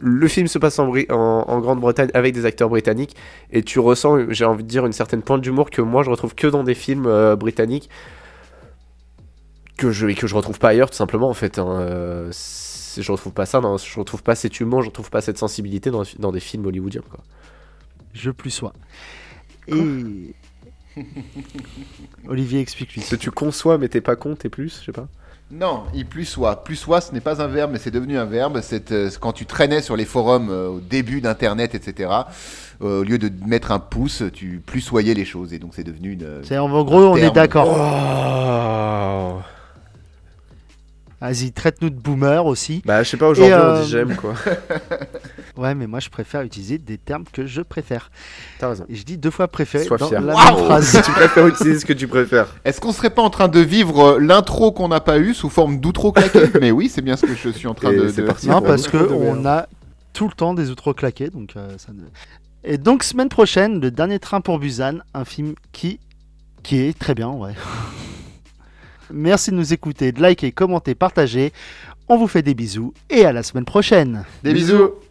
le film se passe en, Bri- en, en Grande-Bretagne avec des acteurs britanniques et tu ressens, j'ai envie de dire, une certaine pointe d'humour que moi je retrouve que dans des films euh, britanniques que je et que je retrouve pas ailleurs tout simplement en fait. Hein. Euh, c'est- je retrouve pas ça, dans, je retrouve pas cet humour, je retrouve pas cette sensibilité dans, dans des films hollywoodiens quoi. Je plus sois. Et Olivier, explique-lui. Parce que tu conçois mais t'es pas con, t'es plus, je sais pas. Non, il plus soit. Plus soit, ce n'est pas un verbe, mais c'est devenu un verbe. C'est euh, quand tu traînais sur les forums euh, au début d'Internet, et cetera. Euh, au lieu de mettre un pouce, tu plus soyais les choses. Et donc c'est devenu une. C'est, en gros, on terme. est d'accord. Oh. Vas-y, traite-nous de boomer aussi. Bah je sais pas, aujourd'hui Et, on euh, dit j'aime quoi. Ouais, mais moi je préfère utiliser des termes que je préfère. T'as raison. Et je dis deux fois préféré Sois dans fier. la Waouh même phrase. Tu préfères utiliser ce que tu préfères. Est-ce qu'on serait pas en train de vivre euh, l'intro qu'on n'a pas eu sous forme d'outro claqué? Mais oui, c'est bien ce que je suis en train Et de. c'est de- parti. Non, pour parce un que autre de on merde. a tout le temps des outros claqués, donc euh, ça ne... Et donc semaine prochaine, le dernier train pour Busan, un film qui qui est très bien, ouais. Merci de nous écouter, de liker, commenter, partager. On vous fait des bisous et à la semaine prochaine. Des bisous.